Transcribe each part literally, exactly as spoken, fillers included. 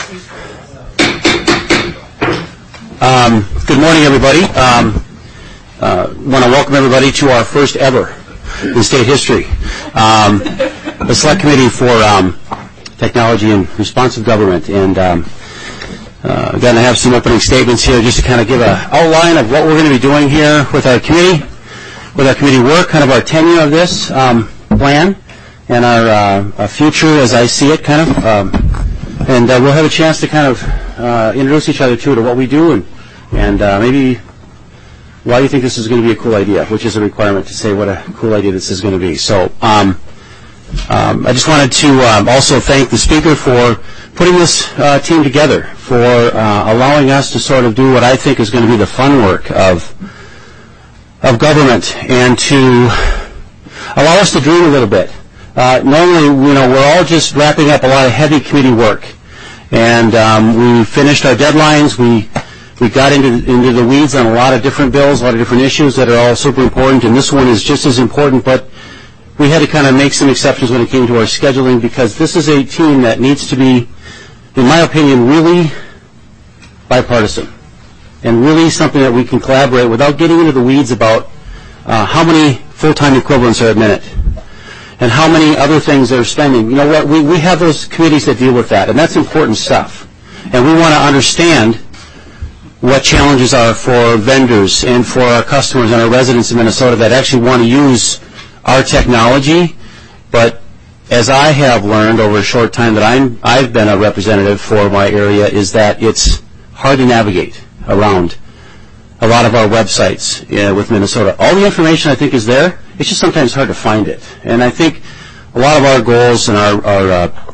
Um, good morning, everybody. Um, uh, want to welcome everybody to our first ever in state history, um, the Select Committee for um, Technology and Responsive Government. And um, uh, again, I have some opening statements here just to kind of give an outline of what we're going to be doing here with our committee, with our committee work, kind of our tenure of this um, plan, and our, uh, our future as I see it, kind of. Um, and uh, we'll have a chance to kind of uh, introduce each other too to what we do and and uh, maybe why you think this is going to be a cool idea, which is a requirement to say what a cool idea this is going to be. So um, um, I just wanted to um, also thank the speaker for putting this uh, team together, for uh, allowing us to sort of do what I think is going to be the fun work of of government and to allow us to dream a little bit. Uh, normally, you know, we're all just wrapping up a lot of heavy committee work, and um, we finished our deadlines. We we got into into the weeds on a lot of different bills, a lot of different issues that are all super important, and this one is just as important. But we had to kind of make some exceptions when it came to our scheduling, because this is a team that needs to be, in my opinion, really bipartisan and really something that we can collaborate without getting into the weeds about uh, how many full-time equivalents are at minute and how many other things they're spending. You know what? We, we have those committees that deal with that, and that's important stuff. And we want to understand what challenges are for vendors and for our customers and our residents in Minnesota that actually want to use our technology. But as I have learned over a short time that I'm, I've been a representative for my area, is that it's hard to navigate around a lot of our websites uh, with Minnesota. All the information, I think, is there. It's just sometimes hard to find it. And I think a lot of our goals and our, our uh,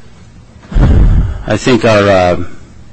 I think our uh,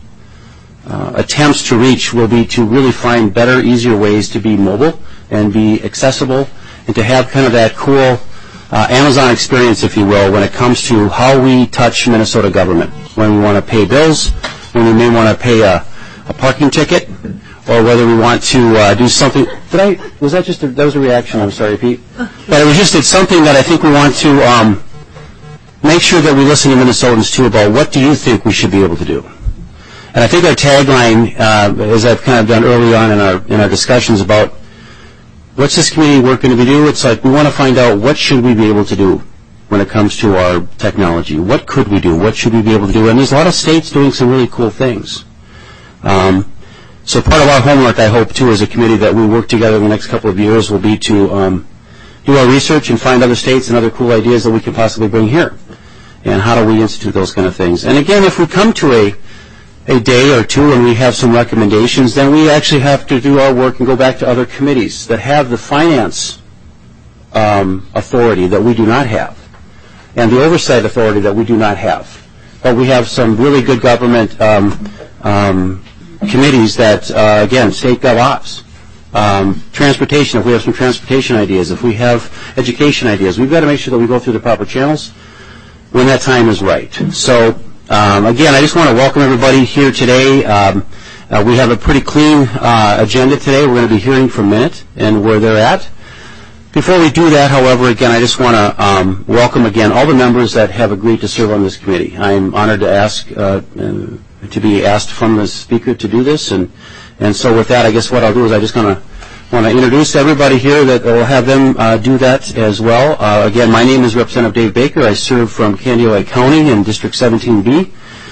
uh, attempts to reach will be to really find better, easier ways to be mobile and be accessible and to have kind of that cool uh, Amazon experience, if you will, when it comes to how we touch Minnesota government. When we want to pay bills, when we may want to pay a, a parking ticket, or whether we want to uh, do something. Did I? Was that just a, that was a reaction? I'm sorry, Pete. But it was just it's something that I think we want to um, make sure that we listen to Minnesotans too about what do you think we should be able to do. And I think our tagline, uh, as I've kind of done early on in our in our discussions about what's this committee work going to be do, it's like we want to find out what should we be able to do when it comes to our technology. What could we do? What should we be able to do? And there's a lot of states doing some really cool things. Um, So part of our homework, I hope, too, as a committee that we work together in the next couple of years will be to um, do our research and find other states and other cool ideas that we can possibly bring here. And how do we institute those kind of things? And again, if we come to a, a day or two and we have some recommendations, then we actually have to do our work and go back to other committees that have the finance um, authority that we do not have and the oversight authority that we do not have. But we have some really good government um, um committees that, uh, again, state gov ops, um, transportation, if we have some transportation ideas, if we have education ideas, we've got to make sure that we go through the proper channels when that time is right. So, um, again, I just want to welcome everybody here today. Um, uh, we have a pretty clean uh, agenda today. We're going to be hearing from Minute and where they're at. Before we do that, however, again, I just want to um, welcome again all the members that have agreed to serve on this committee. I'm honored to ask uh, uh, to be asked from the speaker to do this, and and so with that, I guess what I'll do is I just gonna want to introduce everybody here that will have them uh, do that as well. Uh, again, my name is Representative Dave Baker. I serve from Candiota County in District seventeen B.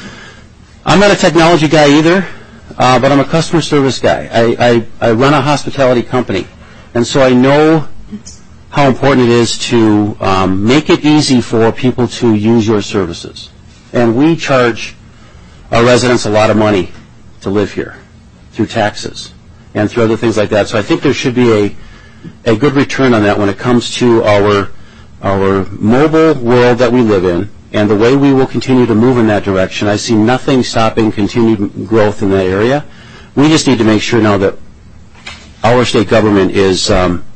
I'm not a technology guy either, uh, but I'm a customer service guy. I, I I run a hospitality company, and so I know how important it is to um, make it easy for people to use your services, and we charge our residents a lot of money to live here through taxes and through other things like that. So I think there should be a a good return on that when it comes to our our mobile world that we live in and the way we will continue to move in that direction. I see nothing stopping continued growth in that area. We just need to make sure now that our state government is um,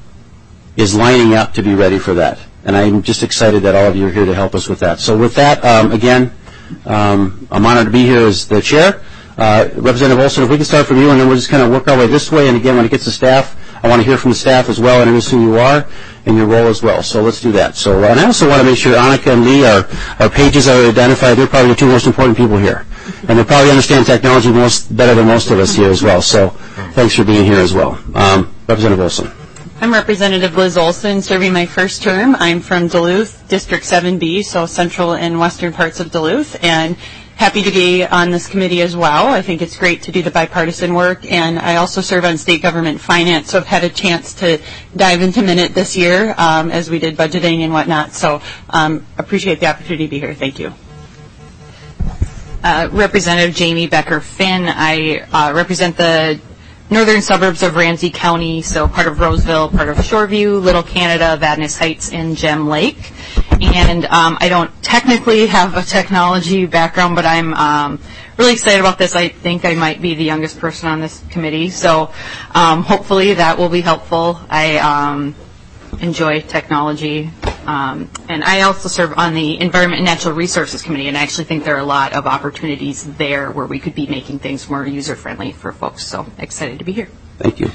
is lining up to be ready for that. And I'm just excited that all of you are here to help us with that. So with that, um, again, Um, I'm honored to be here as the chair. Uh, Representative Olson, if we can start from you, and then we'll just kind of work our way this way. And again, when it gets to staff, I want to hear from the staff as well, introduce who you are and your role as well. So let's do that. So, uh, and I also want to make sure Annika and Lee, our, our pages are identified. They're probably the two most important people here. and they probably understand technology most better than most of us here as well. So thanks for being here as well. Um, Representative Olson. I'm Representative Liz Olson, serving my first term. I'm from Duluth, District seven B, so central and western parts of Duluth, and happy to be on this committee as well. I think it's great to do the bipartisan work, and I also serve on state government finance, so I've had a chance to dive into Minute this year um, as we did budgeting and whatnot, so um, appreciate the opportunity to be here. Thank you. Uh, Representative Jamie Becker-Finn. I uh, represent the northern suburbs of Ramsey County, so part of Roseville, part of Shoreview, Little Canada, Vadnais Heights, and Gem Lake. And um, I don't technically have a technology background, but I'm um, really excited about this. I think I might be the youngest person on this committee, so um, hopefully that will be helpful. I um, enjoy technology, um, and I also serve on the Environment and Natural Resources Committee, and I actually think there are a lot of opportunities there where we could be making things more user-friendly for folks, so excited to be here. Thank you.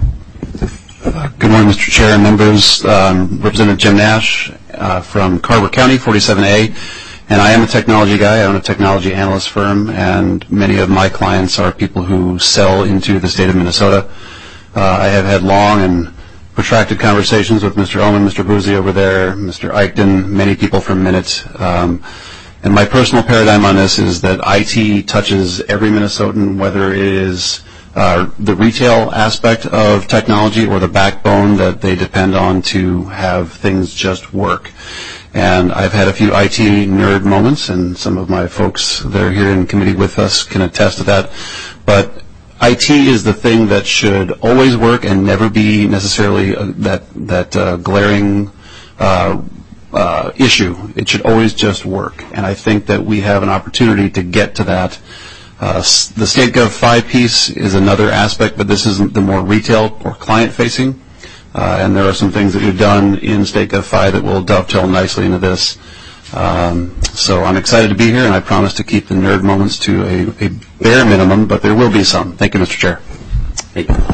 Uh, good morning, Mister Chair and members. Um, Representative Jim Nash uh, from Carver County, forty-seven A, and I am a technology guy. I own a technology analyst firm, and many of my clients are people who sell into the state of Minnesota. Uh, I have had long and protracted conversations with Mister Ullman, Mister Boozy over there, Mister Eichten, many people from Minute. Um, and my personal paradigm on this is that I T touches every Minnesotan, whether it is uh, the retail aspect of technology or the backbone that they depend on to have things just work. And I've had a few I T nerd moments, and some of my folks that are here in committee with us can attest to that. But I T is the thing that should always work and never be necessarily uh, that that uh, glaring uh, uh, issue. It should always just work, and I think that we have an opportunity to get to that. Uh, the State Gov five piece is another aspect, but this is the more retail or client-facing, uh, and there are some things that we've done in State Gov five that will dovetail nicely into this. Um, so I'm excited to be here, and I promise to keep the nerd moments to a, a bare minimum, but there will be some. Thank you, Mister Chair. Thank you.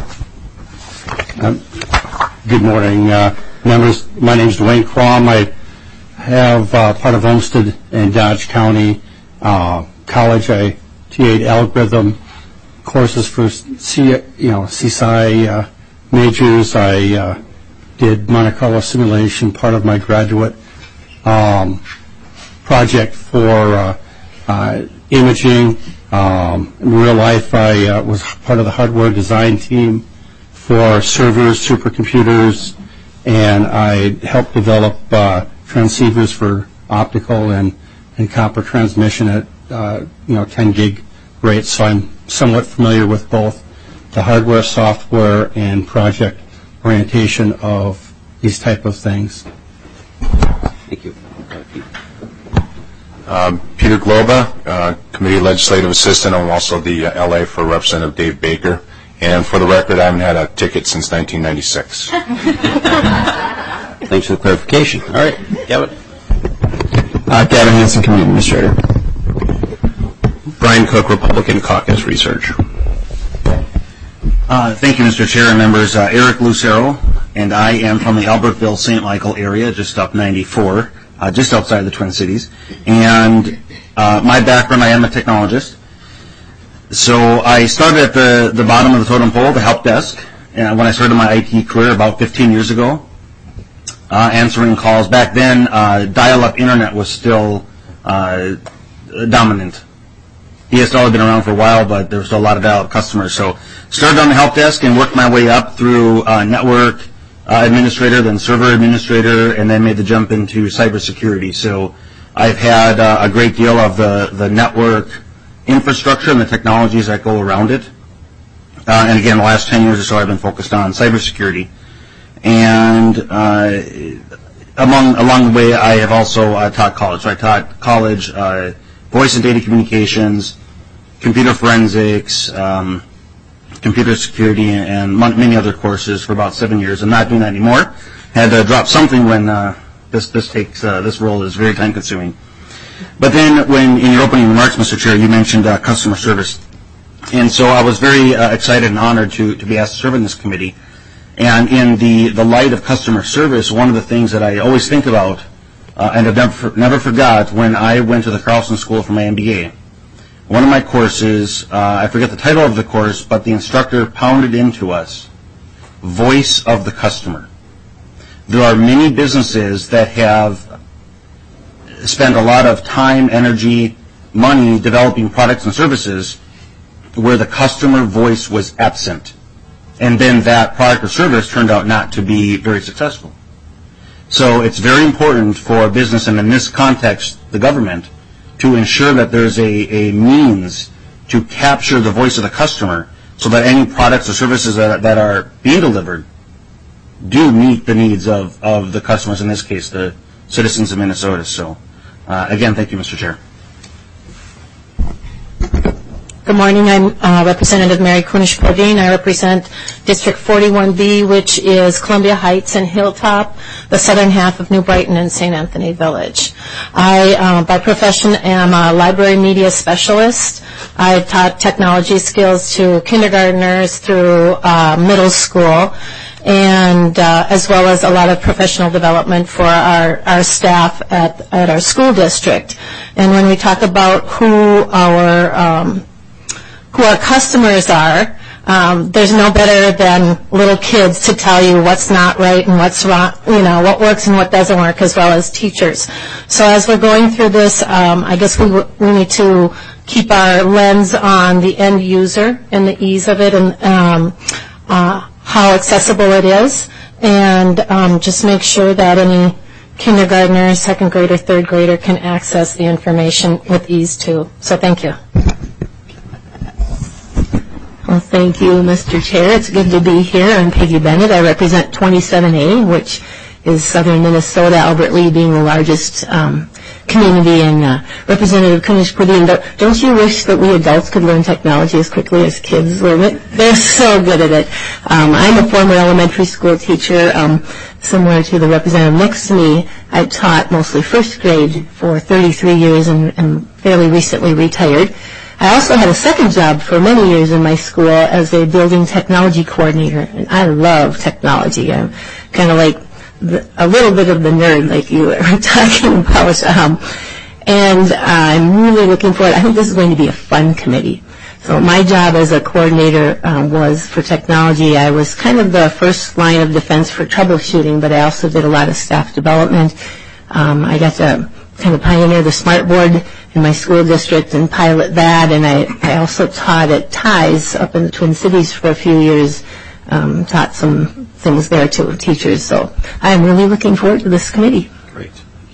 Um, good morning, uh, members. My name is Dwayne Crom. I have uh, part of Olmsted and Dodge County uh, College. I T A'd algorithm courses for C, you know, C S I uh, majors. I uh, did Monte Carlo simulation, part of my graduate um, project for uh, uh, imaging. Um, in real life, I uh, was part of the hardware design team for servers, supercomputers, and I helped develop uh, transceivers for optical and, and copper transmission at uh, you know ten gig rates. So I'm somewhat familiar with both the hardware, software, and project orientation of these type of things. Thank you. Um, Peter Globa, uh, Committee Legislative Assistant. I'm also the uh, L A for Representative Dave Baker. And for the record, I haven't had a ticket since nineteen ninety-six. Thanks for the clarification. All right, Gavin. Uh, Gavin Hansen, Committee Administrator. Brian Cook, Republican Caucus Research. Uh, thank you, Mister Chair and members. Uh, Eric Lucero, and I am from the Albertville Saint Michael area, just up ninety-four, uh, just outside the Twin Cities. And uh, my background, I am a technologist. So I started at the, the bottom of the totem pole, the help desk, and when I started my I T career about fifteen years ago, uh, answering calls. Back then, uh, dial-up internet was still uh, dominant. D S L had been around for a while, but there was still a lot of dial-up customers. So started on the help desk and worked my way up through uh, network uh, administrator, then server administrator, and then made the jump into cybersecurity. So I've had uh, a great deal of the, the network infrastructure and the technologies that go around it. Uh, and again, the last ten years or so, I've been focused on cybersecurity. And uh, among along the way, I have also uh, taught college. So I taught college uh, voice and data communications, computer forensics, um, computer security, and many other courses for about seven years. I'm not doing that anymore. Had to drop something when uh, this this takes uh, this role is very time consuming. But then, when in your opening remarks, Mister Chair, you mentioned uh, customer service, and so I was very uh, excited and honored to to be asked to serve in this committee. And in the the light of customer service, one of the things that I always think about, uh, and I've never never forgot, when I went to the Carlson School for my M B A, one of my courses, uh, I forget the title of the course, but the instructor pounded into us, voice of the customer. There are many businesses that have spent a lot of time, energy, money developing products and services where the customer voice was absent. And then that product or service turned out not to be very successful. So it's very important for a business, and in this context, the government, to ensure that there's a, a means to capture the voice of the customer so that any products or services that, that are being delivered do meet the needs of, of the customers, in this case, the citizens of Minnesota. So, uh, again, thank you, Mister Chair. Good morning. I'm uh, Representative Mary Kunish-Podine. I represent District forty-one B, which is Columbia Heights and Hilltop, the southern half of New Brighton and Saint Anthony Village. I, uh, by profession, am a library media specialist. I've taught technology skills to kindergartners through uh, middle school, and uh, as well as a lot of professional development for our, our staff at, at our school district. And when we talk about who our um, who our customers are, um, there's no better than little kids to tell you what's not right and what's wrong, you know, what works and what doesn't work, as well as teachers. So as we're going through this, um, I guess we, we need to keep our lens on the end user and the ease of it, and um, uh, how accessible it is, and um, just make sure that any kindergartner, second grader, third grader can access the information with ease too. So thank you. Well, thank you, Mister Chair. It's good to be here. I'm Peggy Bennett. I represent twenty-seven A, which is southern Minnesota, Albert Lea being the largest um, community, and uh, Representative Kunish-Podine. Don't you wish that we adults could learn technology as quickly as kids learn it? They're so good at it. Um, I'm a former elementary school teacher. Um, similar to the representative next to me, I taught mostly first grade for thirty-three years and, and fairly recently retired. I also had a second job for many years in my school as a building technology coordinator, and I love technology. I'm kind of like the, a little bit of the nerd like you were talking about, um, and I'm really looking forward. I think this is going to be a fun committee. So my job as a coordinator um, was for technology. I was kind of the first line of defense for troubleshooting, but I also did a lot of staff development. Um, I got to kind of pioneer the smart board in my school district and pilot that, and I, I also taught at Ties up in the Twin Cities for a few years, um, taught some things there to teachers. So I'm really looking forward to this committee. Great. Thank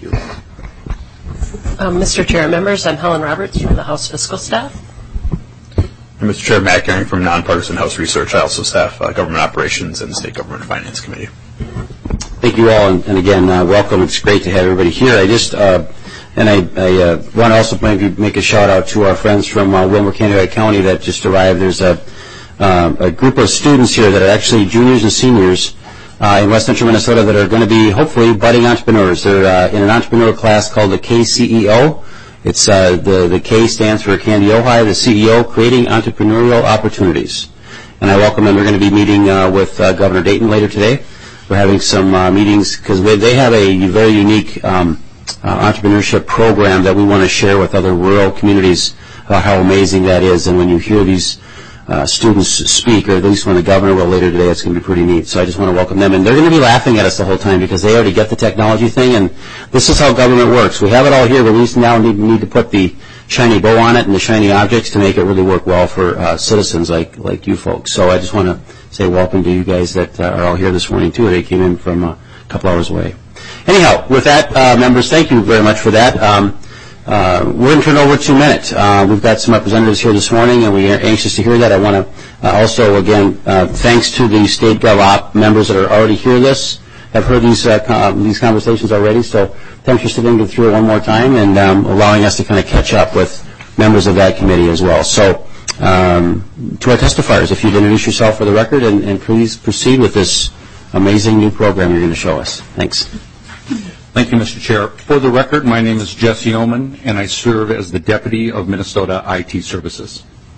you. Um, Mister Chair, members, I'm Helen Roberts from the House Fiscal Staff. And Mister Chair, Matt Gehring from Nonpartisan House Research. I also staff uh, Government Operations and the State Government Finance Committee. Thank you all, and, and again, uh, welcome. It's great to have everybody here. I just, uh, and I, I uh, want to also maybe make a shout out to our friends from uh, Willmar-Candidac County that just arrived. There's a, uh, a group of students here that are actually juniors and seniors uh, in West Central Minnesota that are going to be hopefully budding entrepreneurs. They're uh, in an entrepreneurial class called the K C E O. It's uh, the the K stands for Candy Ojai, the C E O, Creating Entrepreneurial Opportunities. And I welcome them. We're going to be meeting uh, with uh, Governor Dayton later today. We're having some uh, meetings because they have a very unique um, uh, entrepreneurship program that we want to share with other rural communities about how amazing that is. And when you hear these uh, students speak, or at least when the governor will later today, it's going to be pretty neat. So I just want to welcome them. And they're going to be laughing at us the whole time because they already get the technology thing. And this is how government works. We have it all here, but we just now need, need to put the shiny bow on it and the shiny objects to make it really work well for uh, citizens like, like you folks. So I just want to say welcome to you guys that uh, are all here this morning, too. They came in from a couple hours away. Anyhow, with that, uh, members, thank you very much for that. Um, uh, we're going to turn over to Minute. Uh, we've got some representatives here this morning, and we are anxious to hear that. I want to uh, also, again, uh, thanks to the State GovOp members that are already here this, have heard these uh, com- these conversations already, so thanks for sitting through it one more time and um, allowing us to kind of catch up with members of that committee as well. So, Um, to our testifiers, if you'd introduce yourself for the record, and, and please proceed with this amazing new program you're going to show us. Thanks. Thank you, Mister Chair. For the record, my name is Jesse Oman, and I serve as the Deputy of Minnesota I T Services.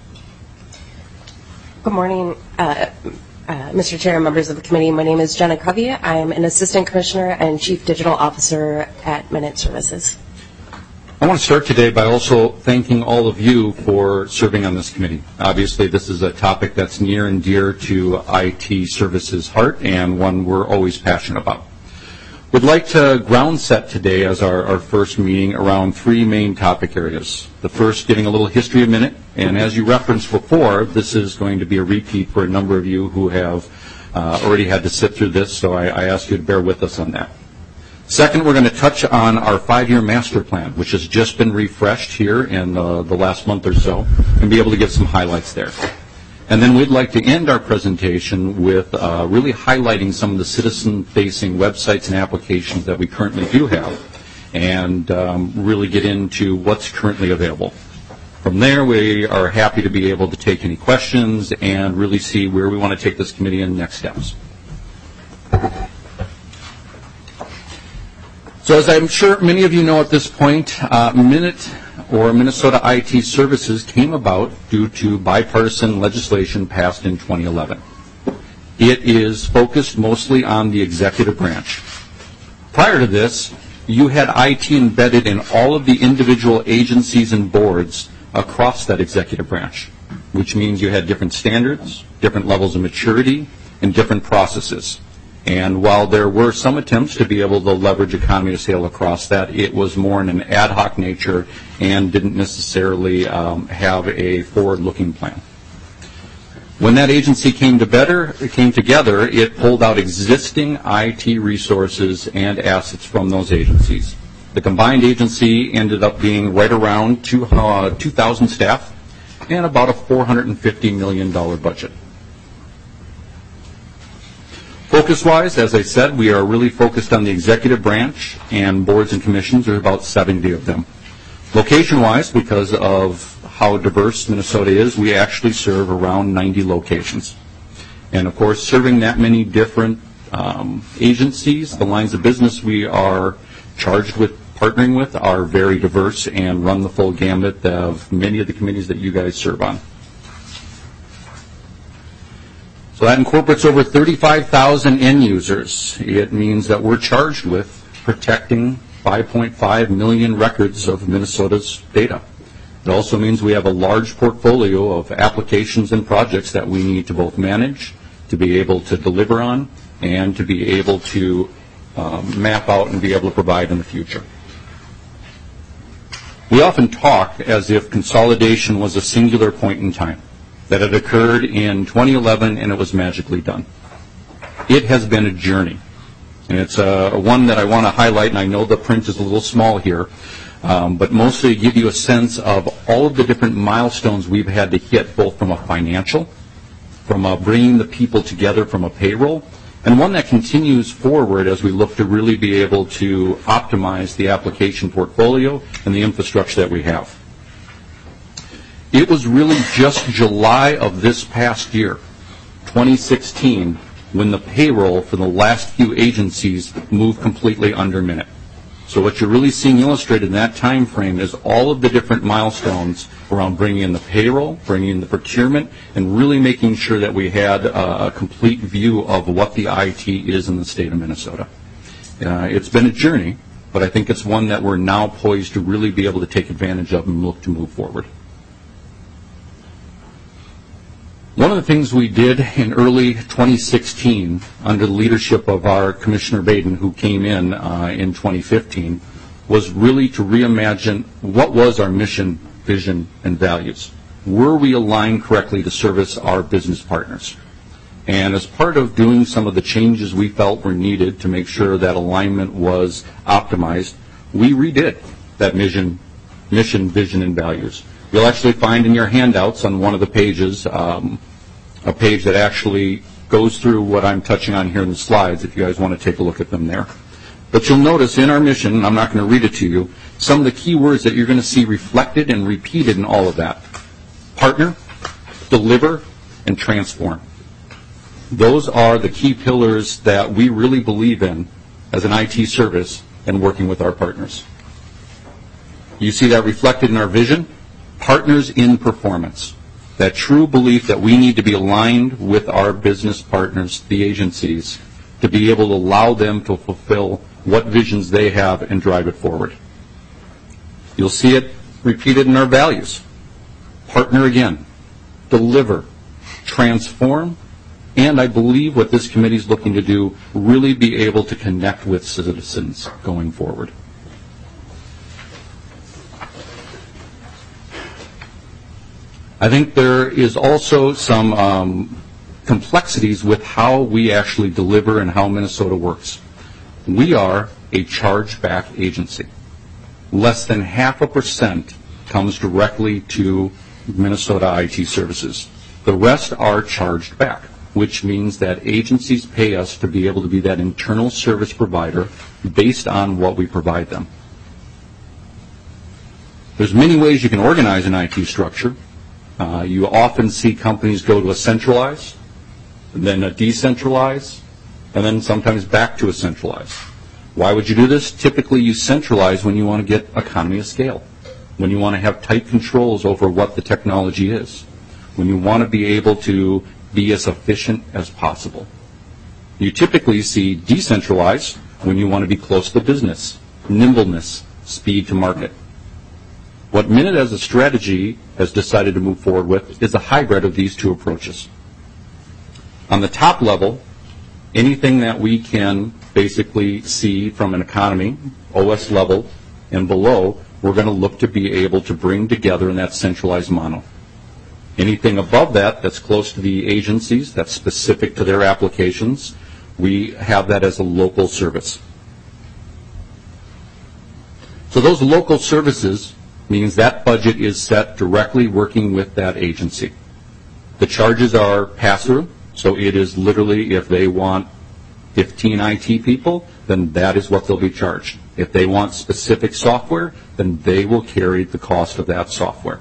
Good morning, uh, uh, Mister Chair and members of the committee. My name is Jenna Covey. I am an Assistant Commissioner and Chief Digital Officer at Minute Services. I want to start today by also thanking all of you for serving on this committee. Obviously, this is a topic that's near and dear to I T services heart and one we're always passionate about. We'd like to ground set today as our, our first meeting around three main topic areas. The first, giving a little history a minute, and as you referenced before, this is going to be a repeat for a number of you who have uh, already had to sit through this, so I, I ask you to bear with us on that. Second, we're going to touch on our five-year master plan, which has just been refreshed here in uh, the last month or so, and be able to give some highlights there. And then we'd like to end our presentation with uh, really highlighting some of the citizen-facing websites and applications that we currently do have, and um, really get into what's currently available. From there, we are happy to be able to take any questions and really see where we want to take this committee in next steps. So as I'm sure many of you know at this point, uh, Minute or Minnesota I T Services came about due to bipartisan legislation passed in twenty eleven. It is focused mostly on the executive branch. Prior to this, you had I T embedded in all of the individual agencies and boards across that executive branch, which means you had different standards, different levels of maturity, and different processes. And while there were some attempts to be able to leverage economy of scale across that, it was more in an ad hoc nature and didn't necessarily um, have a forward-looking plan. When that agency came to better, it came together, it pulled out existing I T resources and assets from those agencies. The combined agency ended up being right around two, uh, two thousand staff and about a four hundred fifty million dollars budget. Focus-wise, as I said, we are really focused on the executive branch and boards and commissions. There are about seventy of them. Location-wise, because of how diverse Minnesota is, we actually serve around ninety locations. And, of course, serving that many different um, agencies, the lines of business we are charged with partnering with are very diverse and run the full gamut of many of the committees that you guys serve on. So that incorporates over thirty-five thousand end users. It means that we're charged with protecting five point five million records of Minnesota's data. It also means we have a large portfolio of applications and projects that we need to both manage, to be able to deliver on, and to be able to um, map out and be able to provide in the future. We often talk as if consolidation was a singular point in time, that it occurred in twenty eleven and it was magically done. It has been a journey, and it's uh, one that I want to highlight, and I know the print is a little small here, um, but mostly to give you a sense of all of the different milestones we've had to hit, both from a financial, from a bringing the people together from a payroll, and one that continues forward as we look to really be able to optimize the application portfolio and the infrastructure that we have. It was really just July of this past year, twenty sixteen, when the payroll for the last few agencies moved completely under Minute. So what you're really seeing illustrated in that time frame is all of the different milestones around bringing in the payroll, bringing in the procurement, and really making sure that we had a complete view of what the I T is in the state of Minnesota. Uh, it's been a journey, but I think it's one that we're now poised to really be able to take advantage of and look to move forward. One of the things we did in early twenty sixteen, under the leadership of our Commissioner Baden, who came in uh, in twenty fifteen, was really to reimagine what was our mission, vision, and values. Were we aligned correctly to service our business partners? And as part of doing some of the changes we felt were needed to make sure that alignment was optimized, we redid that mission, mission, vision, and values. You'll actually find in your handouts on one of the pages um, a page that actually goes through what I'm touching on here in the slides, if you guys want to take a look at them there. But you'll notice in our mission, and I'm not going to read it to you, some of the key words that you're going to see reflected and repeated in all of that. Partner, deliver, and transform. Those are the key pillars that we really believe in as an I T service and working with our partners. You see that reflected in our vision? Partners in performance. That true belief that we need to be aligned with our business partners, the agencies, to be able to allow them to fulfill what visions they have and drive it forward. You'll see it repeated in our values. Partner again, deliver, transform, and I believe what this committee is looking to do, really be able to connect with citizens going forward. I think there is also some um, complexities with how we actually deliver and how Minnesota works. We are a charge-back agency. Less than half a percent comes directly to Minnesota I T services. The rest are charged back, which means that agencies pay us to be able to be that internal service provider based on what we provide them. There's many ways you can organize an I T structure. Uh, you often see companies go to a centralized, then a decentralized, and then sometimes back to a centralized. Why would you do this? Typically you centralize when you want to get economy of scale, when you want to have tight controls over what the technology is, when you want to be able to be as efficient as possible. You typically see decentralized when you want to be close to business, nimbleness, speed to market. What Minute as a strategy has decided to move forward with is a hybrid of these two approaches. On the top level, anything that we can basically see from an economy, O S level, and below, we're going to look to be able to bring together in that centralized model. Anything above that that's close to the agencies, that's specific to their applications, we have that as a local service. So those local services means that budget is set directly working with that agency. The charges are pass-through, so it is literally if they want fifteen I T people, then that is what they'll be charged. If they want specific software, then they will carry the cost of that software.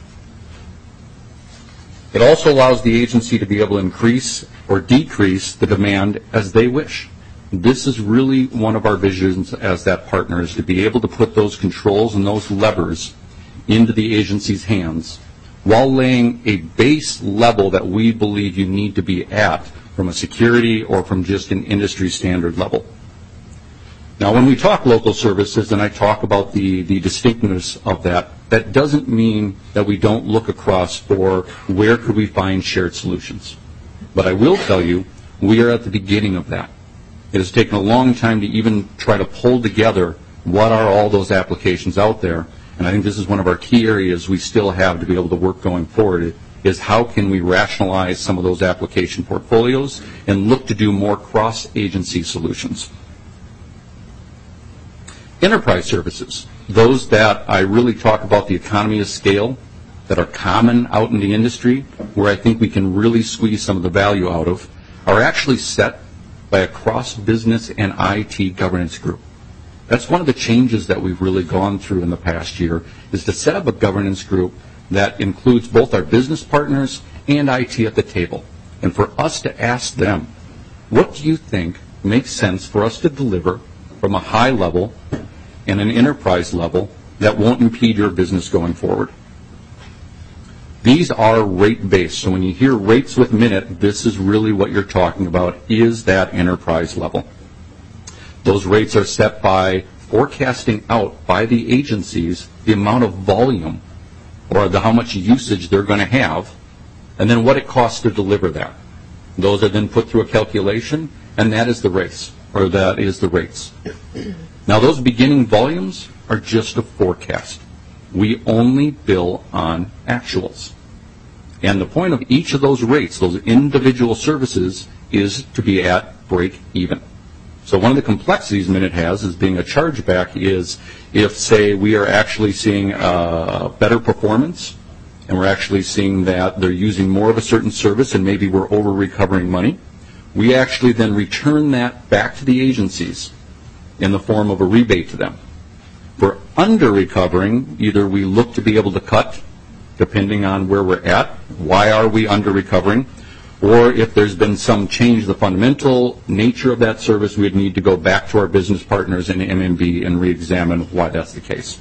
It also allows the agency to be able to increase or decrease the demand as they wish. This is really one of our visions as that partner, is to be able to put those controls and those levers into the agency's hands while laying a base level that we believe you need to be at from a security or from just an industry standard level. Now, when we talk local services, and I talk about the, the distinctness of that, that doesn't mean that we don't look across for where could we find shared solutions. But I will tell you, we are at the beginning of that. It has taken a long time to even try to pull together what are all those applications out there. And I think this is one of our key areas we still have to be able to work going forward, is how can we rationalize some of those application portfolios and look to do more cross-agency solutions. Enterprise services, those that I really talk about the economy of scale, that are common out in the industry, where I think we can really squeeze some of the value out of, are actually set by a cross-business and I T governance group. That's one of the changes that we've really gone through in the past year, is to set up a governance group that includes both our business partners and I T at the table. And for us to ask them, what do you think makes sense for us to deliver from a high level and an enterprise level that won't impede your business going forward? These are rate-based. So when you hear rates with Minute, this is really what you're talking about, is that enterprise level. Those rates are set by forecasting out by the agencies the amount of volume or the, how much usage they're going to have, and then what it costs to deliver that. Those are then put through a calculation, and that is the rates, or that is the rates. Now, those beginning volumes are just a forecast. We only bill on actuals. And the point of each of those rates, those individual services, is to be at break even. So one of the complexities Minute has as being a chargeback is if, say, we are actually seeing uh, better performance, and we're actually seeing that they're using more of a certain service and maybe we're over-recovering money, we actually then return that back to the agencies in the form of a rebate to them. For under-recovering, either we look to be able to cut, depending on where we're at, why are we under-recovering, or if there's been some change, the fundamental nature of that service, we'd need to go back to our business partners in M M B and re-examine why that's the case.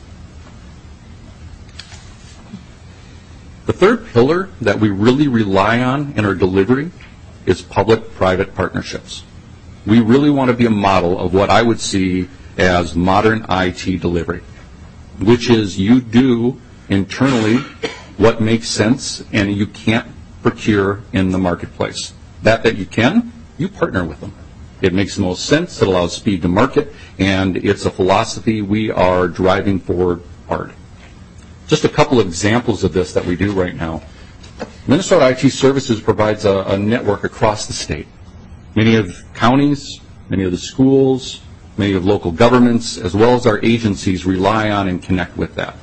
The third pillar that we really rely on in our delivery is public-private partnerships. We really want to be a model of what I would see as modern I T delivery. which is you do internally what makes sense and you can't procure in the marketplace. That that you can, you partner with them. It makes the most sense, it allows speed to market, and it's a philosophy we are driving forward hard. Just a couple of examples of this that we do right now. Minnesota I T Services provides a, a network across the state. Many of the counties, many of the schools, many of local governments, as well as our agencies rely on and connect with that.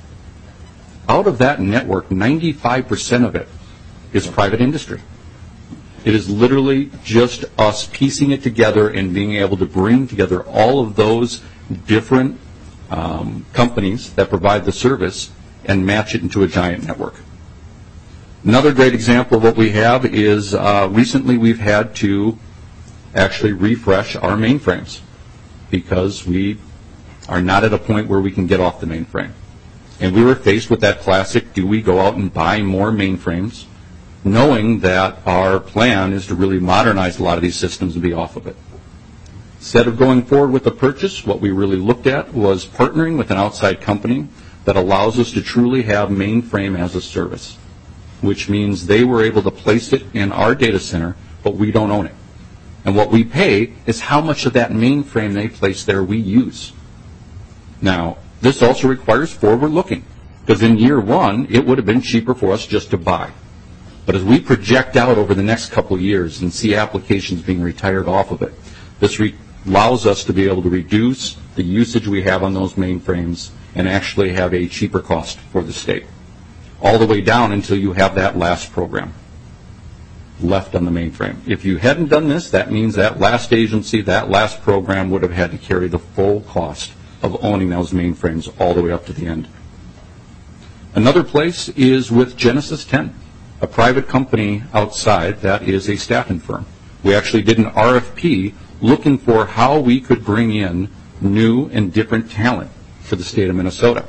Out of that network, ninety-five percent of it is private industry. It is literally just us piecing it together and being able to bring together all of those different um, companies that provide the service and match it into a giant network. Another great example of what we have is uh, recently we've had to actually refresh our mainframes because we are not at a point where we can get off the mainframe. And we were faced with that classic, do we go out and buy more mainframes, knowing that our plan is to really modernize a lot of these systems and be off of it. Instead of going forward with the purchase, what we really looked at was partnering with an outside company that allows us to truly have mainframe as a service, which means they were able to place it in our data center, but we don't own it. And what we pay is how much of that mainframe they place there we use. Now, this also requires forward looking, because in year one, it would have been cheaper for us just to buy. But as we project out over the next couple of years and see applications being retired off of it, this re- allows us to be able to reduce the usage we have on those mainframes and actually have a cheaper cost for the state, all the way down until you have that last program left on the mainframe. If you hadn't done this, that means that last agency, that last program would have had to carry the full cost of owning those mainframes all the way up to the end. Another place is with Genesis ten. A private company outside that is a staffing firm. We actually did an R F P looking for how we could bring in new and different talent for the state of Minnesota.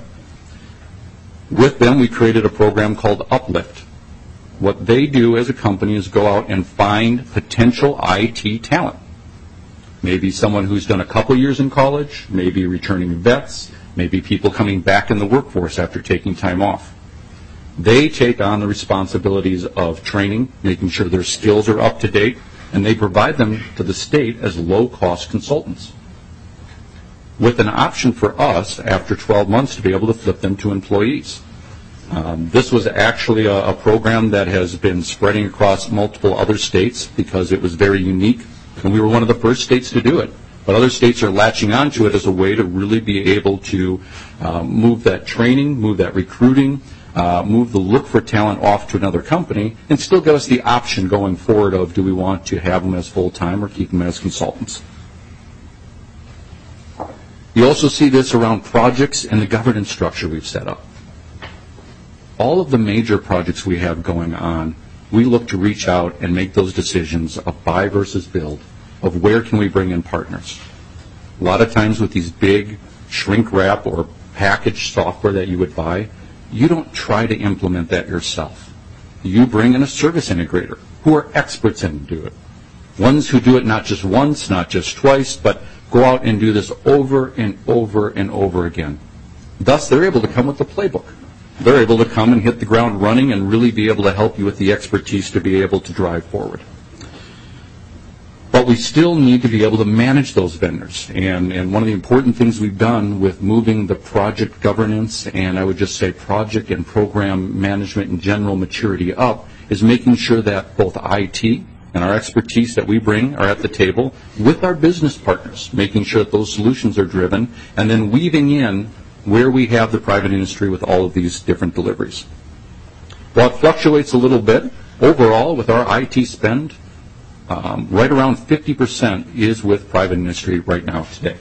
With them, we created a program called Uplift. What they do as a company is go out and find potential I T talent. Maybe someone who's done a couple years in college, maybe returning vets, maybe people coming back in the workforce after taking time off. They take on the responsibilities of training, making sure their skills are up to date, and they provide them to the state as low-cost consultants, with an option for us after twelve months to be able to flip them to employees. Um, this was actually a, a program that has been spreading across multiple other states because it was very unique, and we were one of the first states to do it. But other states are latching onto it as a way to really be able to uh, move that training, move that recruiting, Uh, move the look for talent off to another company, and still give us the option going forward of do we want to have them as full-time or keep them as consultants. You also see this around projects and the governance structure we've set up. All of the major projects we have going on, we look to reach out and make those decisions of buy versus build, of where can we bring in partners. A lot of times with these big shrink wrap or packaged software that you would buy, you don't try to implement that yourself. You bring in a service integrator who are experts in do it. Ones who do it not just once, not just twice, but go out and do this over and over and over again. Thus, they're able to come with the playbook. They're able to come and hit the ground running and really be able to help you with the expertise to be able to drive forward. But we still need to be able to manage those vendors. And, and one of the important things we've done with moving the project governance, and I would just say project and program management and general maturity up, is making sure that both I T and our expertise that we bring are at the table with our business partners, making sure that those solutions are driven, and then weaving in where we have the private industry with all of these different deliveries. While it fluctuates a little bit, overall with our I T spend, Um, right around fifty percent is with private industry right now today.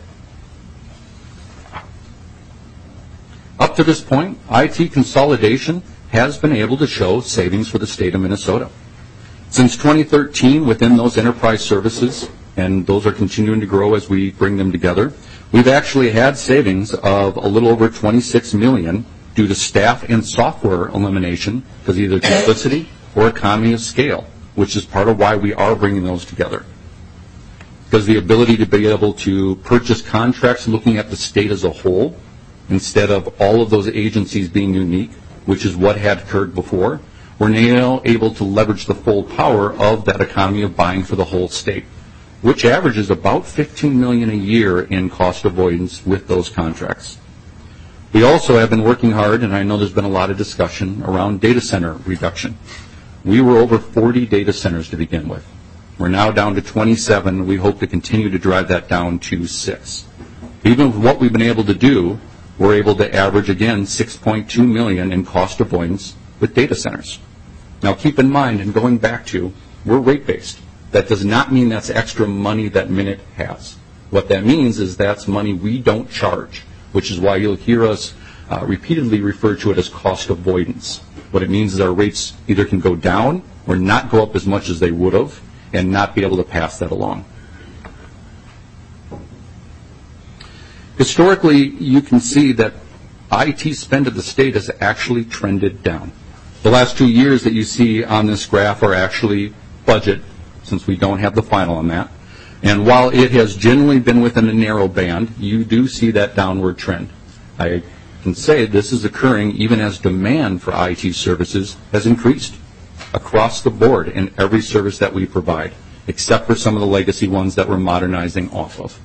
Up to this point, I T consolidation has been able to show savings for the state of Minnesota. Since twenty thirteen, within those enterprise services, and those are continuing to grow as we bring them together, we've actually had savings of a little over twenty-six million dollars due to staff and software elimination because either simplicity or economy of scale, which is part of why we are bringing those together. Because the ability to be able to purchase contracts looking at the state as a whole instead of all of those agencies being unique, which is what had occurred before, we're now able to leverage the full power of that economy of buying for the whole state, which averages about fifteen million dollars a year in cost avoidance with those contracts. We also have been working hard, and I know there's been a lot of discussion around data center reduction. We were over forty data centers to begin with. We're now down to twenty-seven. We hope to continue to drive that down to six. Even with what we've been able to do, we're able to average, again, six point two million dollars in cost avoidance with data centers. Now, keep in mind, and going back to, we're rate-based. That does not mean that's extra money that Minute has. What that means is that's money we don't charge, which is why you'll hear us uh, repeatedly refer to it as cost avoidance. What it means is our rates either can go down or not go up as much as they would have and not be able to pass that along. Historically, you can see that I T spend of the state has actually trended down. The last two years that you see on this graph are actually budget, since we don't have the final on that. And while it has generally been within a narrow band, you do see that downward trend. I can say this is occurring even as demand for I T services has increased across the board in every service that we provide, except for some of the legacy ones that we're modernizing off of.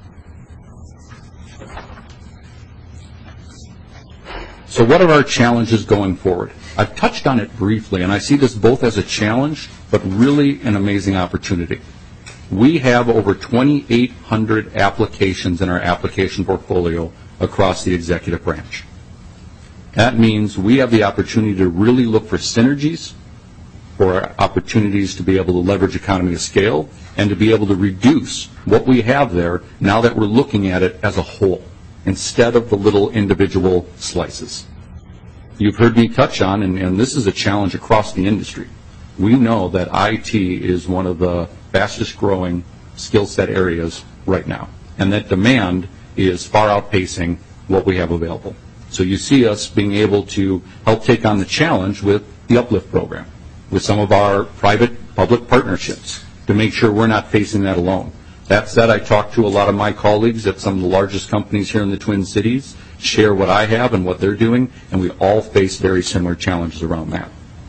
So what are our challenges going forward? I've touched on it briefly, and I see this both as a challenge, but really an amazing opportunity. We have over twenty-eight hundred applications in our application portfolio across the executive branch. That means we have the opportunity to really look for synergies, for opportunities to be able to leverage economy of scale, and to be able to reduce what we have there now that we're looking at it as a whole, instead of the little individual slices. You've heard me touch on, and, and this is a challenge across the industry. We know that I T is one of the fastest growing skill set areas right now, and that demand is far outpacing what we have available. So you see us being able to help take on the challenge with the Uplift program, with some of our private-public partnerships, to make sure we're not facing that alone. That said, I talked to a lot of my colleagues at some of the largest companies here in the Twin Cities, share what I have and what they're doing, and we all face very similar challenges around that.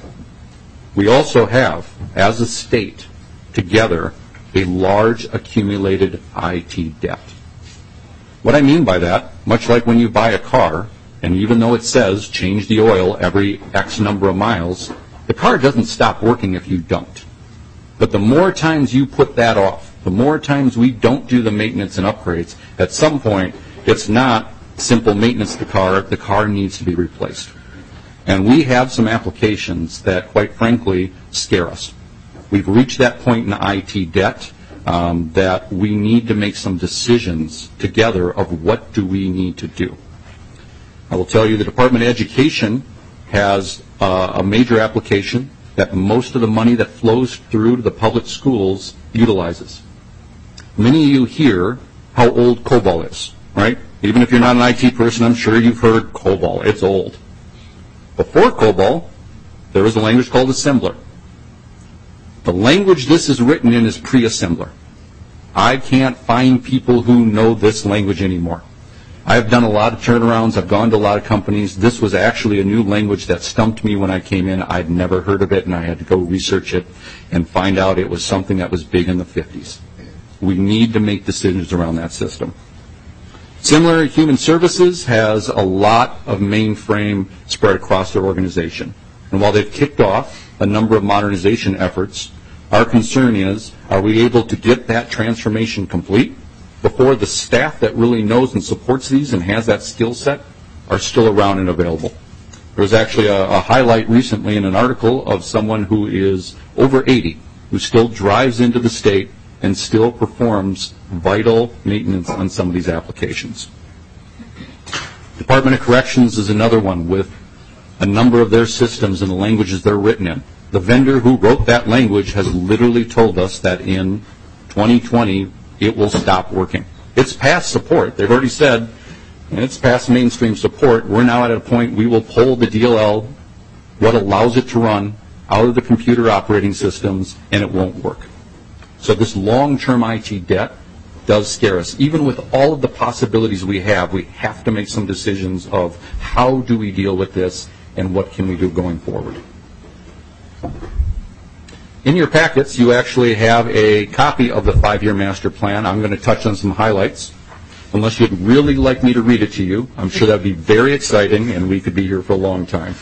We also have, as a state, together, a large accumulated I T debt. What I mean by that, much like when you buy a car, and even though it says change the oil every X number of miles, the car doesn't stop working if you don't. But the more times you put that off, the more times we don't do the maintenance and upgrades, at some point, it's not simple maintenance of the car, the car needs to be replaced. And we have some applications that, quite frankly, scare us. We've reached that point in I T debt um, that we need to make some decisions together of what do we need to do. I will tell you the Department of Education has uh, a major application that most of the money that flows through to the public schools utilizes. Many of you hear how old COBOL is, right? Even if you're not an I T person, I'm sure you've heard COBOL. It's old. Before COBOL, there was a language called assembler. The language this is written in is pre-assembler. I can't find people who know this language anymore. I've done a lot of turnarounds. I've gone to a lot of companies. This was actually a new language that stumped me when I came in. I'd never heard of it, and I had to go research it and find out it was something that was big in the fifties. We need to make decisions around that system. Similar, Human Services has a lot of mainframe spread across their organization. And while they've kicked off a number of modernization efforts, our concern is, are we able to get that transformation complete before the staff that really knows and supports these and has that skill set are still around and available? There was actually a, a highlight recently in an article of someone who is over eighty, who still drives into the state and still performs vital maintenance on some of these applications. Department of Corrections is another one with a number of their systems and the languages they're written in. The vendor who wrote that language has literally told us that in twenty twenty it will stop working. It's past support. They've already said it's past mainstream support. We're now at a point we will pull the D L L, what allows it to run, out of the computer operating systems, and it won't work. So this long-term I T debt does scare us. Even with all of the possibilities we have, we have to make some decisions of how do we deal with this and what can we do going forward. In your packets, you actually have a copy of the five-year master plan. I'm going to touch on some highlights. Unless you'd really like me to read it to you, I'm sure that would be very exciting, and we could be here for a long time.